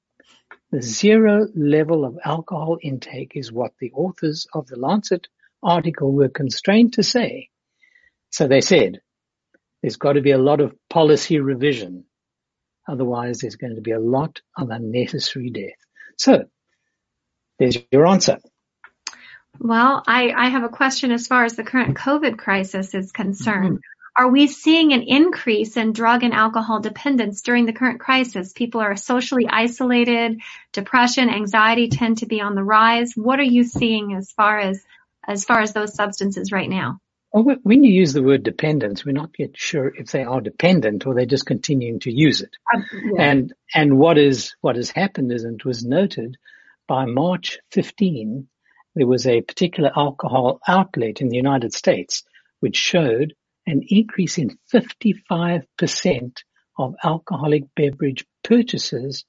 The zero level of alcohol intake is what the authors of the Lancet article were constrained to say. So they said, there's got to be a lot of policy revision. Otherwise, there's going to be a lot of unnecessary death. So, there's your answer. Well, I, I have a question as far as the current COVID crisis is concerned. Mm-hmm. Are we seeing an increase in drug and alcohol dependence during the current crisis? People are socially isolated, depression, anxiety tend to be on the rise. What are you seeing as far as as far as those substances right now? Well, when you use the word dependence, we're not yet sure if they are dependent or they're just continuing to use it. Um, yeah. And and what is what has happened is, and it was noted, by March fifteenth, there was a particular alcohol outlet in the United States which showed an increase in fifty-five percent of alcoholic beverage purchases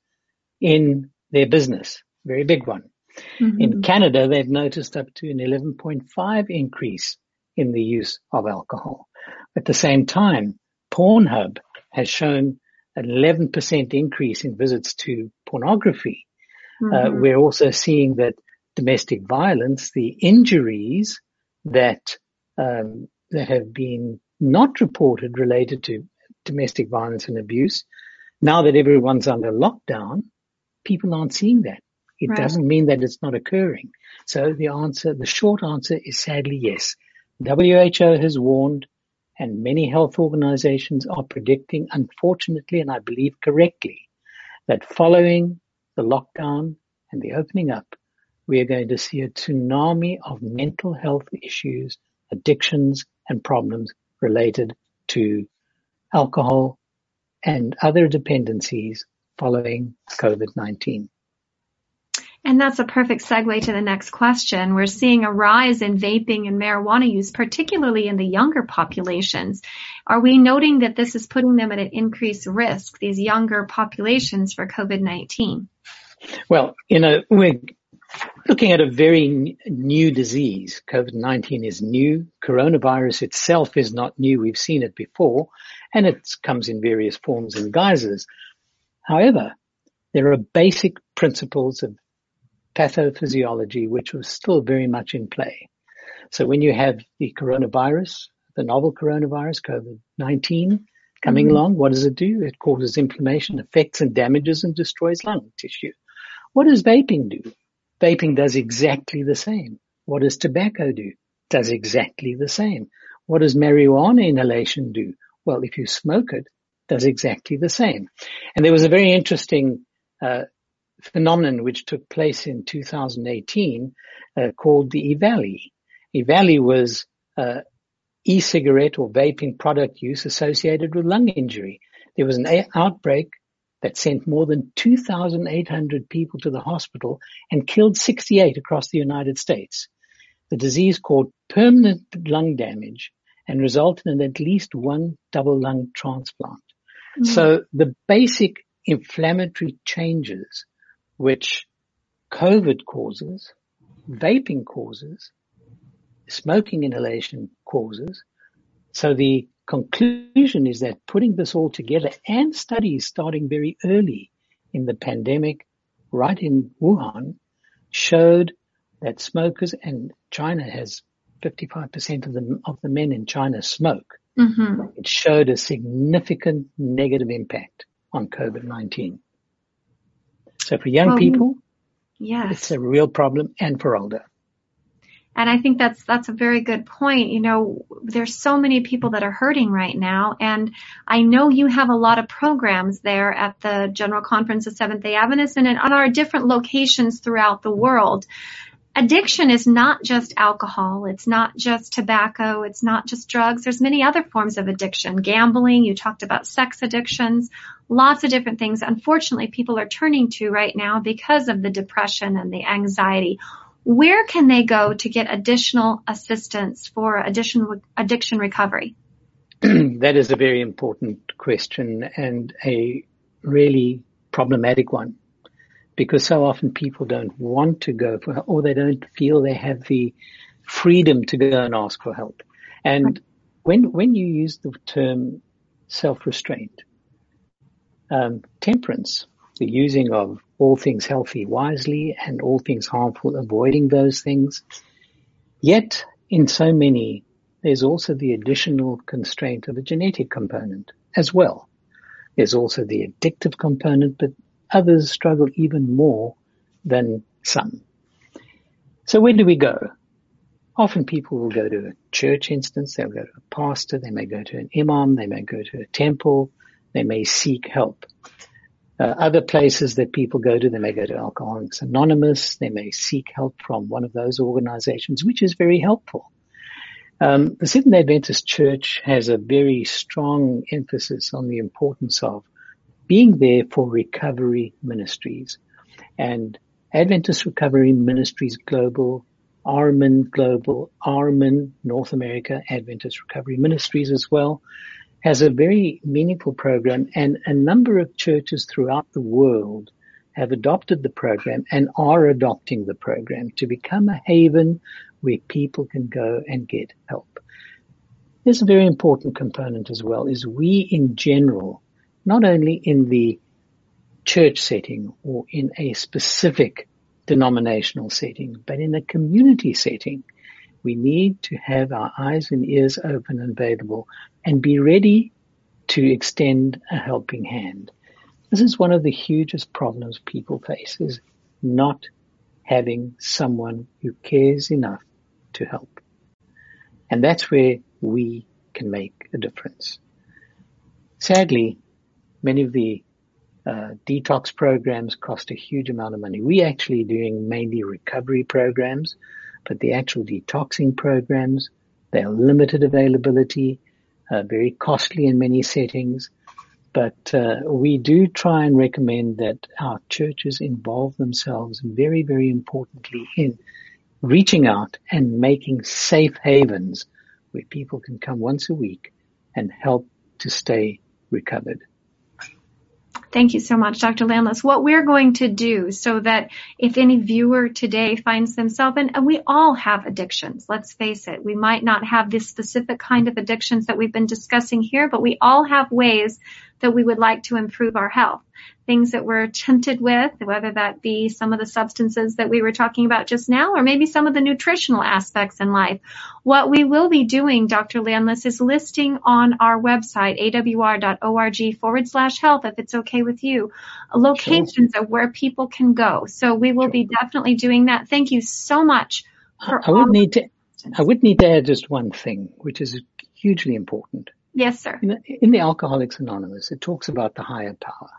in their business. Very big one. Mm-hmm. In Canada, they've noticed up to an eleven point five increase in the use of alcohol. At the same time, Pornhub has shown an eleven percent increase in visits to pornography. Mm-hmm. Uh, we're also seeing that domestic violence, the injuries that um, that have been not reported related to domestic violence and abuse, now that everyone's under lockdown, people aren't seeing that. It right. doesn't mean that it's not occurring. So the answer, the short answer is sadly yes. W H O has warned, and many health organizations are predicting, unfortunately, and I believe correctly, that following the lockdown and the opening up, we are going to see a tsunami of mental health issues, addictions, and problems related to alcohol, and other dependencies following COVID nineteen. And that's a perfect segue to the next question. We're seeing a rise in vaping and marijuana use, particularly in the younger populations. Are we noting that this is putting them at an increased risk, these younger populations, for COVID nineteen? Well, you know, we're looking at a very new disease. COVID nineteen is new. Coronavirus itself is not new. We've seen it before, and it comes in various forms and guises. However, there are basic principles of pathophysiology which are still very much in play. So when you have the coronavirus, the novel coronavirus, COVID nineteen, coming mm-hmm. along, what does it do? It causes inflammation, affects and damages and destroys lung tissue. What does vaping do? Vaping does exactly the same. What does tobacco do? Does exactly the same. What does marijuana inhalation do? Well, if you smoke it, does exactly the same. And there was a very interesting uh, phenomenon which took place in two thousand eighteen uh, called the EVALI. EVALI was uh, e-cigarette or vaping product use associated with lung injury. There was an a- outbreak that sent more than two thousand eight hundred people to the hospital and killed sixty-eight across the United States. The disease caused permanent lung damage and resulted in at least one double lung transplant. Mm-hmm. So the basic inflammatory changes which COVID causes, vaping causes, smoking inhalation causes. So the conclusion is that putting this all together, and studies starting very early in the pandemic, right in Wuhan, showed that smokers, and China has fifty-five percent of the, of the men in China smoke. Mm-hmm. It showed a significant negative impact on COVID nineteen. So for young well, people, yes. It's a real problem, and for older. And I think that's that's a very good point. You know, there's so many people that are hurting right now, and I know you have a lot of programs there at the General Conference of Seventh-day Adventists and on our different locations throughout the world. Addiction is not just alcohol. It's not just tobacco. It's not just drugs. There's many other forms of addiction. Gambling. You talked about sex addictions. Lots of different things, unfortunately, people are turning to right now because of the depression and the anxiety. Where can they go to get additional assistance for additional addiction recovery? That is a very important question and a really problematic one, because so often people don't want to go for help, or they don't feel they have the freedom to go and ask for help. And right. when when you use the term self-restraint, um, temperance, the using of all things healthy wisely and all things harmful, avoiding those things. Yet, in so many, there's also the additional constraint of a genetic component as well. There's also the addictive component, but others struggle even more than some. So where do we go? Often people will go to a church instance, they'll go to a pastor, they may go to an imam, they may go to a temple, they may seek help. Uh, other places that people go to, they may go to Alcoholics Anonymous, they may seek help from one of those organizations, which is very helpful. Um, the Seventh-day Adventist Church has a very strong emphasis on the importance of being there for recovery ministries. And Adventist Recovery Ministries Global, Armin Global, Armin North America, Adventist Recovery Ministries as well, has a very meaningful program, and a number of churches throughout the world have adopted the program and are adopting the program to become a haven where people can go and get help. There's a very important component as well, is we in general, not only in the church setting or in a specific denominational setting, but in a community setting, we need to have our eyes and ears open and available and be ready to extend a helping hand. This is one of the hugest problems people face, is not having someone who cares enough to help. And that's where we can make a difference. Sadly, many of the uh, detox programs cost a huge amount of money. We're actually doing mainly recovery programs, but the actual detoxing programs, they are limited availability, uh, very costly in many settings. but uh, we do try and recommend that our churches involve themselves very, very importantly in reaching out and making safe havens where people can come once a week and help to stay recovered. Thank you so much, Doctor Landless. What we're going to do so that if any viewer today finds themselves, and, and we all have addictions, let's face it, we might not have this specific kind of addictions that we've been discussing here, but we all have ways that we would like to improve our health. Things that we're tempted with, whether that be some of the substances that we were talking about just now, or maybe some of the nutritional aspects in life. What we will be doing, Doctor Landless, is listing on our website, awr.org forward slash health, if it's okay with you, locations sure. of where people can go. So we will sure. be definitely doing that. Thank you so much. For I would need to, I would need to add just one thing, which is hugely important. Yes, sir. In, in the Alcoholics Anonymous, it talks about the higher power.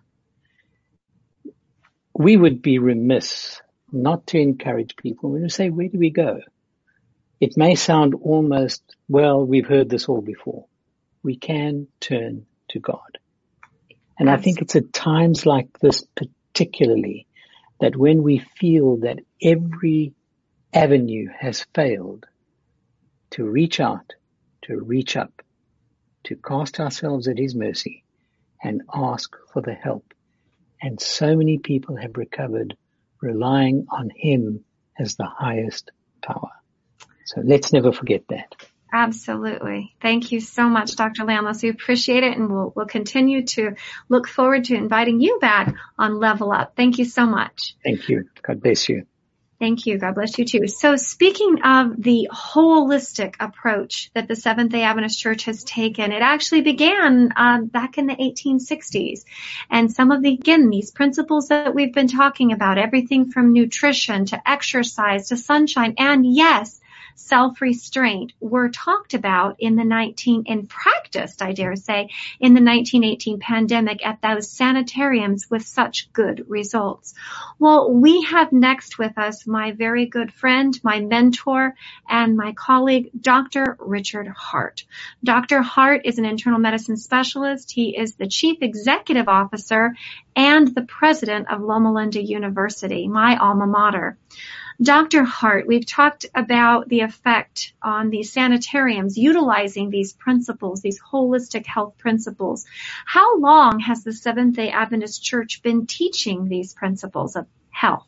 We would be remiss not to encourage people when we say, where do we go? It may sound almost, well, we've heard this all before. We can turn to God. And Absolutely. I think it's at times like this particularly that when we feel that every avenue has failed, to reach out, to reach up, to cast ourselves at His mercy and ask for the help. And so many people have recovered relying on Him as the highest power. So let's never forget that. Absolutely. Thank you so much, Doctor Landless. We appreciate it, and we'll, we'll continue to look forward to inviting you back on Level Up. Thank you so much. Thank you. God bless you. Thank you. God bless you too. So speaking of the holistic approach that the Seventh-day Adventist Church has taken, it actually began uh, back in the eighteen sixties. And some of the, again, these principles that we've been talking about, everything from nutrition to exercise to sunshine, and yes, self-restraint, were talked about in the nineteen, and practiced, I dare say, in the nineteen eighteen pandemic at those sanitariums with such good results. Well, we have next with us my very good friend, my mentor, and my colleague, Doctor Richard Hart. Doctor Hart is an internal medicine specialist. He is the Chief Executive Officer and the President of Loma Linda University, my alma mater. Doctor Hart, we've talked about the effect on these sanitariums utilizing these principles, these holistic health principles. How long has the Seventh-day Adventist Church been teaching these principles of health?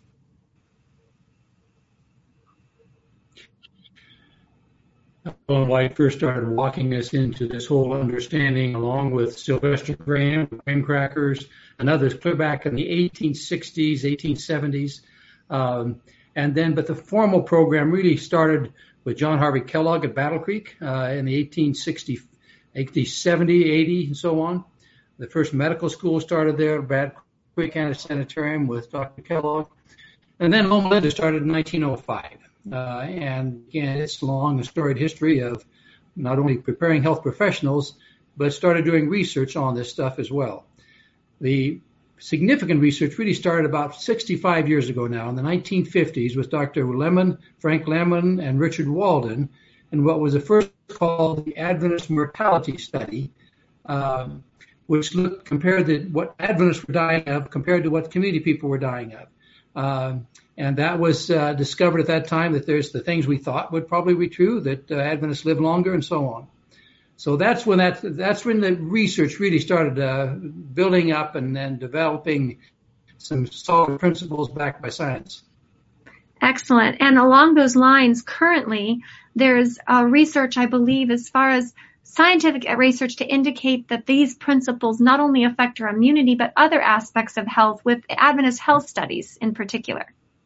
Ellen White first started walking us into this whole understanding along with Sylvester Graham, graham crackers, and others clear back in the eighteen sixties, eighteen seventies. Um, And then, but the formal program really started with John Harvey Kellogg at Battle Creek uh, in the eighteen sixty, eighteen seventy, eighty, and so on. The first medical school started there at Battle Creek Sanitarium with Doctor Kellogg. And then Loma Linda started in nineteen oh five. Uh, and again, it's a long and storied history of not only preparing health professionals, but started doing research on this stuff as well. The significant research really started about sixty-five years ago now, in the nineteen fifties, with Doctor Lemon, Frank Lemon, and Richard Walden, and what was the first called the Adventist Mortality Study, um, which looked compared to what Adventists were dying of compared to what community people were dying of. Um, and that was uh, discovered at that time that there's the things we thought would probably be true, that uh, Adventists live longer and so on. So that's when that that's when the research really started uh, building up and then developing some solid principles backed by science. Excellent. And along those lines, currently there's uh, research, I believe, as far as scientific research to indicate that these principles not only affect our immunity, but other aspects of health with Adventist health studies in particular.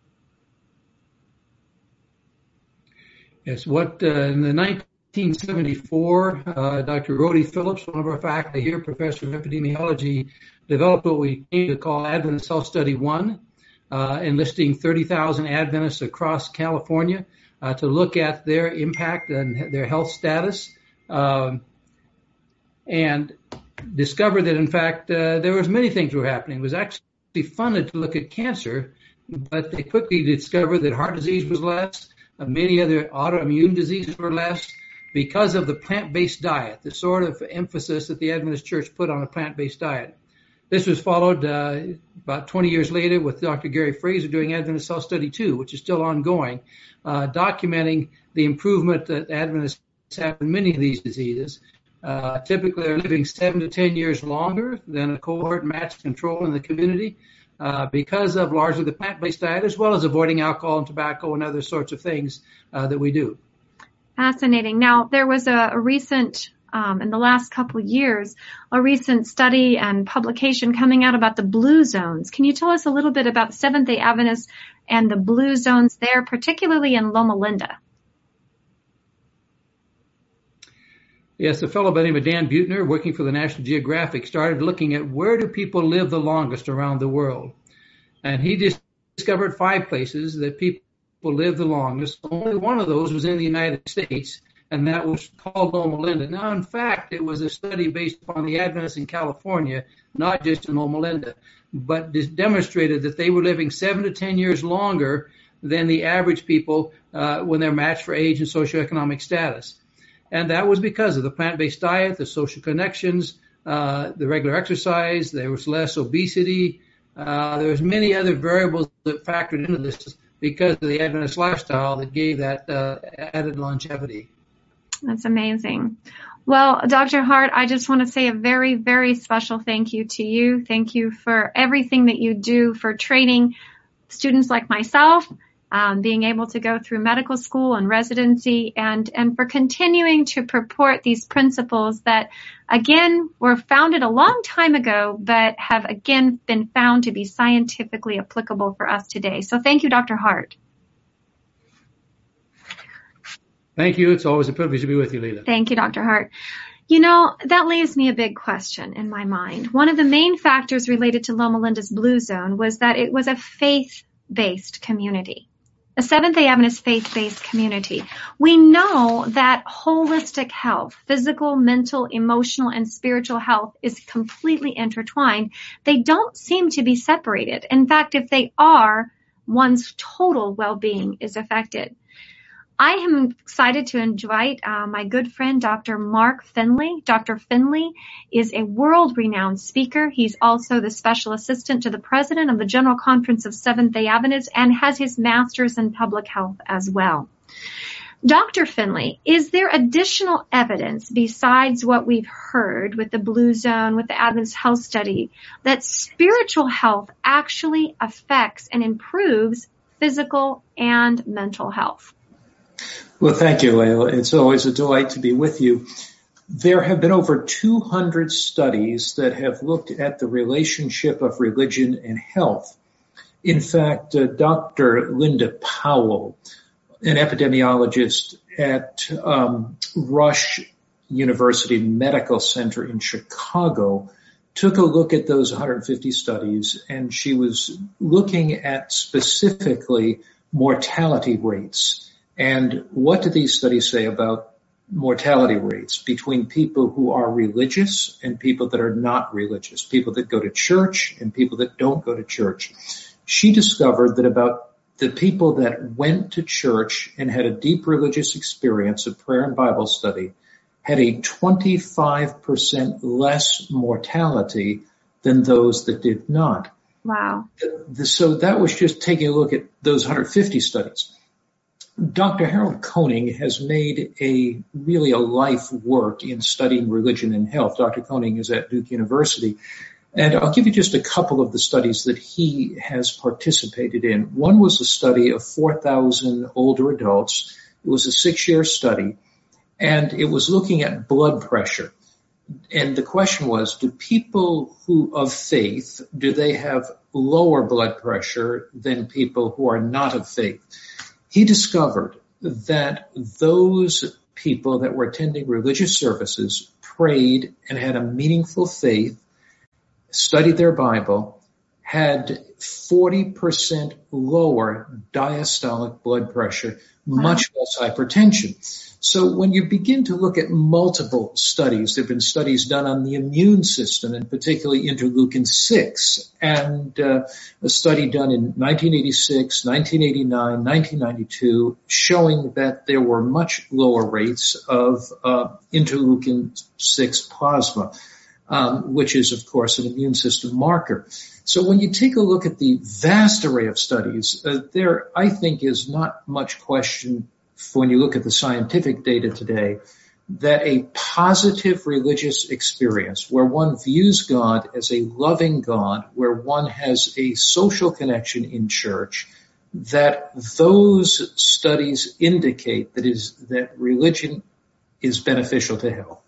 Yes, what uh, in the nineteen seventy-four, uh, Doctor Rhodey Phillips, one of our faculty here, professor of epidemiology, developed what we came to call Adventist Health Study one, uh, enlisting thirty thousand Adventists across California uh, to look at their impact and their health status, um, and discovered that, in fact, uh, there was many things were happening. It was actually funded to look at cancer, but they quickly discovered that heart disease was less, uh, many other autoimmune diseases were less. because of the plant-based diet, the sort of emphasis that the Adventist Church put on a plant-based diet. This was followed uh, about twenty years later with Doctor Gary Fraser doing Adventist Health Study two, which is still ongoing, uh, documenting the improvement that Adventists have in many of these diseases. Uh, typically, they're living seven to ten years longer than a cohort matched control in the community uh, because of largely the plant-based diet, as well as avoiding alcohol and tobacco and other sorts of things uh, that we do. Fascinating. Now, there was a, a recent, um, in the last couple of years, a recent study and publication coming out about the blue zones. Can you tell us a little bit about Seventh-day Adventists and the blue zones there, particularly in Loma Linda? Yes, a fellow by the name of Dan Buettner, working for the National Geographic, started looking at where do people live the longest around the world. And he just discovered five places that people live the longest. Only one of those was in the United States, and that was called Loma Linda. Now, in fact, it was a study based upon the Adventists in California, not just in Loma Linda, but demonstrated that they were living seven to ten years longer than the average people uh, when they're matched for age and socioeconomic status. And that was because of the plant-based diet, the social connections, uh, the regular exercise. There was less obesity. Uh, there was many other variables that factored into this because of the Adventist lifestyle that gave that uh, added longevity. That's amazing. Well, Doctor Hart, I just want to say a very, very special thank you to you. Thank you for everything that you do for training students like myself, um, being able to go through medical school and residency, and, and for continuing to purport these principles that, again, were founded a long time ago, but have, again, been found to be scientifically applicable for us today. So thank you, Doctor Hart. Thank you. It's always a privilege to be with you, Leila. Thank you, Doctor Hart. You know, that leaves me a big question in my mind. One of the main factors related to Loma Linda's Blue Zone was that it was a faith-based community, a Seventh-day Adventist faith-based community. We know that holistic health, physical, mental, emotional, and spiritual health is completely intertwined. They don't seem to be separated. In fact, if they are, one's total well-being is affected. I am excited to invite uh, my good friend, Doctor Mark Finley. Doctor Finley is a world-renowned speaker. He's also the special assistant to the president of the General Conference of Seventh-day Adventists and has his master's in public health as well. Doctor Finley, is there additional evidence besides what we've heard with the Blue Zone, with the Adventist Health Study, that spiritual health actually affects and improves physical and mental health? Well, thank you, Leila. It's always a delight to be with you. There have been over two hundred studies that have looked at the relationship of religion and health. In fact, uh, Doctor Linda Powell, an epidemiologist at um, Rush University Medical Center in Chicago, took a look at those one hundred fifty studies, and she was looking at specifically mortality rates. And what do these studies say about mortality rates between people who are religious and people that are not religious, people that go to church and people that don't go to church? She discovered that about the people that went to church and had a deep religious experience of prayer and Bible study had a twenty-five percent less mortality than those that did not. Wow. So that was just taking a look at those one hundred fifty studies. Doctor Harold Koenig has made a really a life work in studying religion and health. Doctor Koenig is at Duke University. And I'll give you just a couple of the studies that he has participated in. One was a study of four thousand older adults. It was a six-year study, and it was looking at blood pressure. And the question was, do people who of faith, do they have lower blood pressure than people who are not of faith? He discovered that those people that were attending religious services, prayed and had a meaningful faith, studied their Bible, had forty percent lower diastolic blood pressure, much wow. less hypertension. So when you begin to look at multiple studies, there have been studies done on the immune system, and particularly interleukin six, and uh, a study done in nineteen eighty-six, nineteen eighty-nine, nineteen ninety-two, showing that there were much lower rates of uh, interleukin six plasma, um, which is, of course, an immune system marker. So when you take a look at the vast array of studies, uh, there, I think, is not much question when you look at the scientific data today, that a positive religious experience where one views God as a loving God, where one has a social connection in church, that those studies indicate that is that religion is beneficial to health.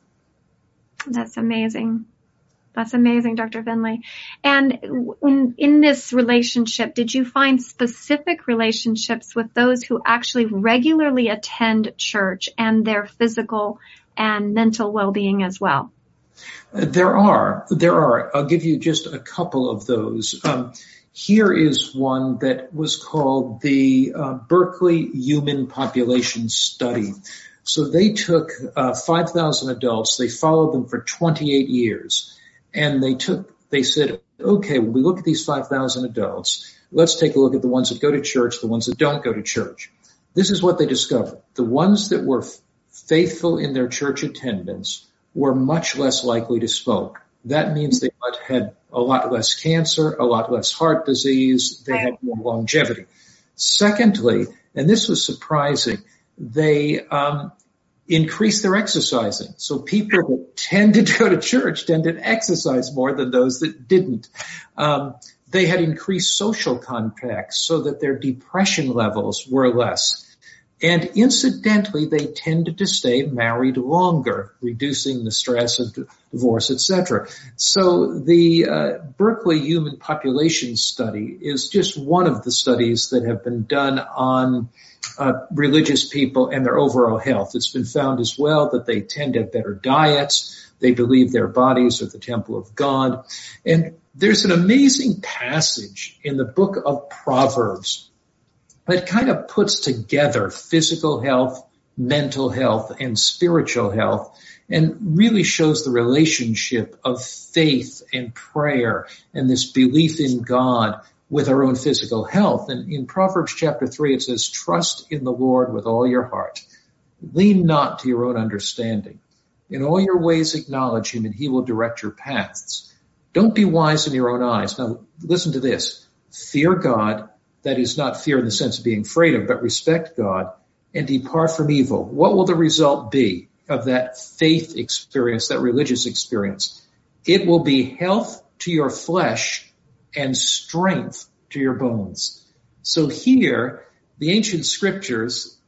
That's amazing. That's amazing, Doctor Finley. And in, in this relationship, did you find specific relationships with those who actually regularly attend church and their physical and mental well-being as well? There are. There are. I'll give you just a couple of those. Um, here is one that was called the uh, Berkeley Human Population Study. So they took uh, five thousand adults. They followed them for twenty-eight years. And they took, they said, okay, when we look at these five thousand adults, let's take a look at the ones that go to church, the ones that don't go to church. This is what they discovered. The ones that were f- faithful in their church attendance were much less likely to smoke. That means they had a lot less cancer, a lot less heart disease, they had more longevity. Secondly, and this was surprising, they um increase their exercising. So people that tended to go to church tended to exercise more than those that didn't. Um, they had increased social contacts so that their depression levels were less. And incidentally, they tended to stay married longer, reducing the stress of divorce, et cetera. So the uh, Berkeley Human Population Study is just one of the studies that have been done on Uh, religious people and their overall health. It's been found as well that they tend to have better diets. They believe their bodies are the temple of God. And there's an amazing passage in the book of Proverbs that kind of puts together physical health, mental health, and spiritual health, and really shows the relationship of faith and prayer and this belief in God with our own physical health. And in Proverbs chapter three, it says, trust in the Lord with all your heart. Lean not to your own understanding. In all your ways acknowledge him, and he will direct your paths. Don't be wise in your own eyes. Now, listen to this. Fear God, that is not fear in the sense of being afraid of, but respect God, and depart from evil. What will the result be of that faith experience, that religious experience? It will be health to your flesh and strength to your bones. So here, the ancient scriptures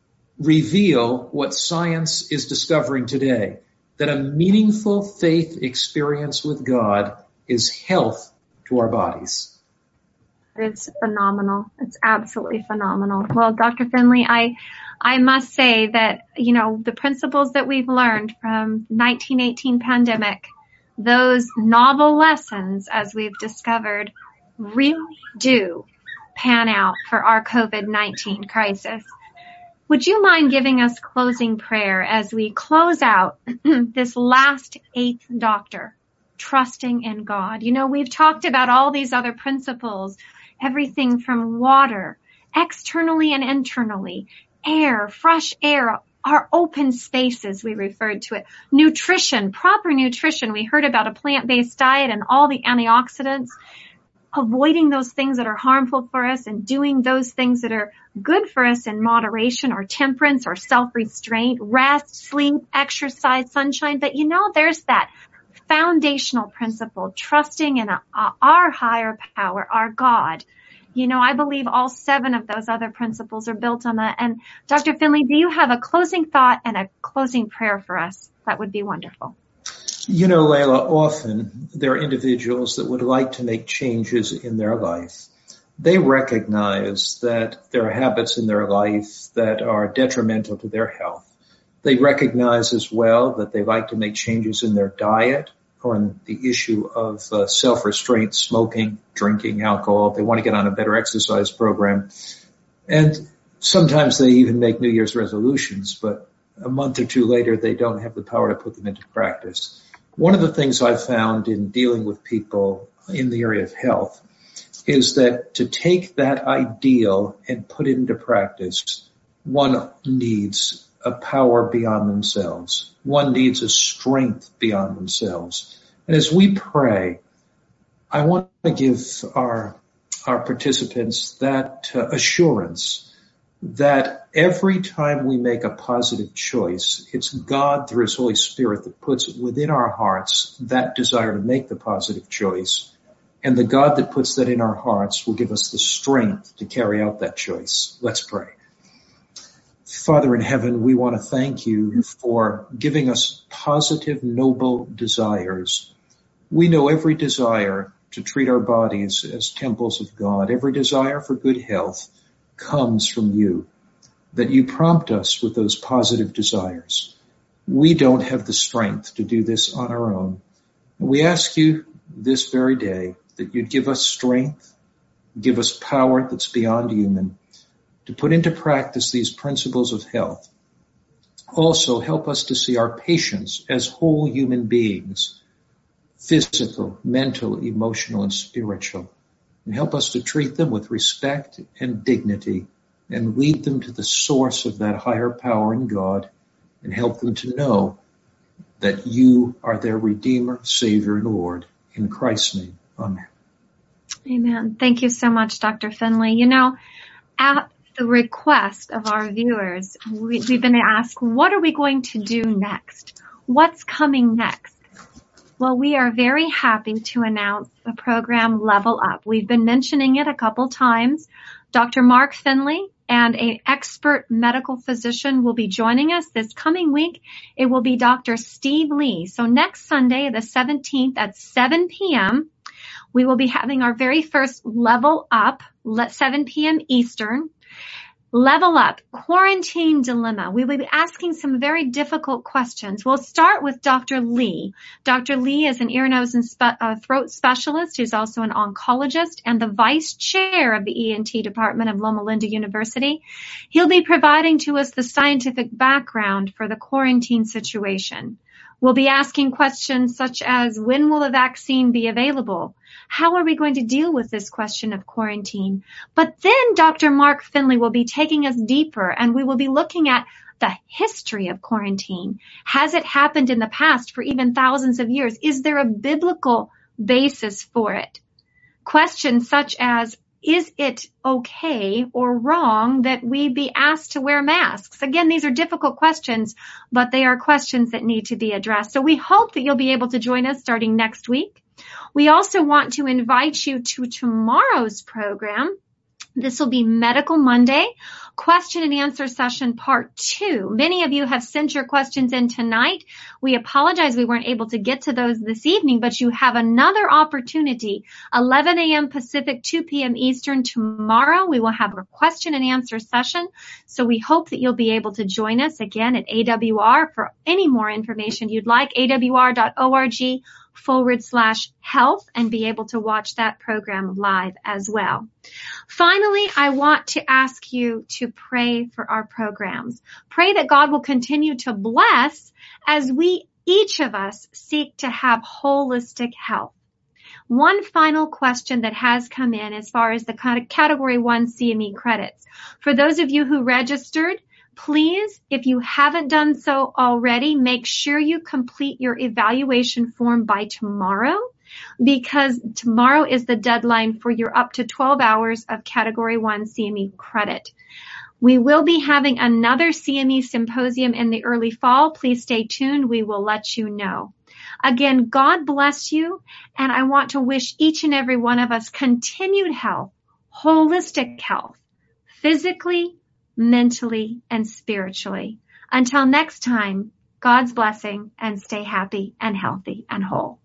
reveal what science is discovering today, that a meaningful faith experience with God is health to our bodies. It's phenomenal. It's absolutely phenomenal. Well, Doctor Finley, I, I must say that, you know, the principles that we've learned from nineteen eighteen pandemic, those novel lessons, as we've discovered, really do pan out for our COVID nineteen crisis. Would you mind giving us closing prayer as we close out this last eighth doctor, trusting in God? You know, we've talked about all these other principles, everything from water, externally and internally, air, fresh air, our open spaces, we referred to it, nutrition, proper nutrition. We heard about a plant-based diet and all the antioxidants, avoiding those things that are harmful for us and doing those things that are good for us in moderation or temperance or self-restraint, rest, sleep, exercise, sunshine. But you know, there's that foundational principle, trusting in a, a, our higher power, our God. You know, I believe all seven of those other principles are built on that. And Doctor Finley, do you have a closing thought and a closing prayer for us? That would be wonderful. You know, Layla, often there are individuals that would like to make changes in their life. They recognize that there are habits in their life that are detrimental to their health. They recognize as well that they like to make changes in their diet, on the issue of uh, self-restraint, smoking, drinking, alcohol. They want to get on a better exercise program. And sometimes they even make New Year's resolutions, but a month or two later, they don't have the power to put them into practice. One of the things I've found in dealing with people in the area of health is that to take that ideal and put it into practice, one needs a power beyond themselves. One needs a strength beyond themselves. And as we pray, I want to give our our participants that uh, assurance that every time we make a positive choice, it's God through His Holy Spirit that puts within our hearts that desire to make the positive choice. And the God that puts that in our hearts will give us the strength to carry out that choice. Let's pray. Father in heaven, we want to thank you for giving us positive, noble desires. We know every desire to treat our bodies as temples of God, every desire for good health comes from you, that you prompt us with those positive desires. We don't have the strength to do this on our own. We ask you this very day that you'd give us strength, give us power that's beyond human, to put into practice these principles of health. Also, help us to see our patients as whole human beings, physical, mental, emotional, and spiritual, and help us to treat them with respect and dignity and lead them to the source of that higher power in God and help them to know that you are their Redeemer, Savior, and Lord. In Christ's name, amen. Amen. Thank you so much, Doctor Finley. You know, at the request of our viewers, we, we've been asked, what are we going to do next? What's coming next? Well, we are very happy to announce the program Level Up. We've been mentioning it a couple times. Doctor Mark Finley and an expert medical physician will be joining us this coming week. It will be Doctor Steve Lee. So next Sunday, the seventeenth at seven p.m., we will be having our very first Level Up, seven p.m. Eastern. Level Up, Quarantine Dilemma. We will be asking some very difficult questions. We'll start with Doctor Lee. Doctor Lee is an ear, nose, and spe- uh, throat specialist. He's also an oncologist and the vice chair of the E N T department of Loma Linda University. He'll be providing to us the scientific background for the quarantine situation. We'll be asking questions such as, when will a vaccine be available? How are we going to deal with this question of quarantine? But then Doctor Mark Finley will be taking us deeper, and we will be looking at the history of quarantine. Has it happened in the past for even thousands of years? Is there a biblical basis for it? Questions such as, is it okay or wrong that we be asked to wear masks? Again, these are difficult questions, but they are questions that need to be addressed. So we hope that you'll be able to join us starting next week. We also want to invite you to tomorrow's program. This will be Medical Monday, question and answer session part two. Many of you have sent your questions in tonight. We apologize we weren't able to get to those this evening, but you have another opportunity, eleven a.m. Pacific, two p.m. Eastern tomorrow. We will have a question and answer session. So we hope that you'll be able to join us again at A W R. For any more information you'd like, A W R dot org forward slash health, and be able to watch that program live as well. Finally, I want to ask you to pray for our programs. Pray that God will continue to bless as we, each of us, seek to have holistic health. One final question that has come in as far as the Category one C M E credits. For those of you who registered, please, if you haven't done so already, make sure you complete your evaluation form by tomorrow, because tomorrow is the deadline for your up to twelve hours of Category one C M E credit. We will be having another C M E symposium in the early fall. Please stay tuned. We will let you know. Again, God bless you, and I want to wish each and every one of us continued health, holistic health, physically, mentally, and spiritually. Until next time, God's blessing, and stay happy and healthy and whole.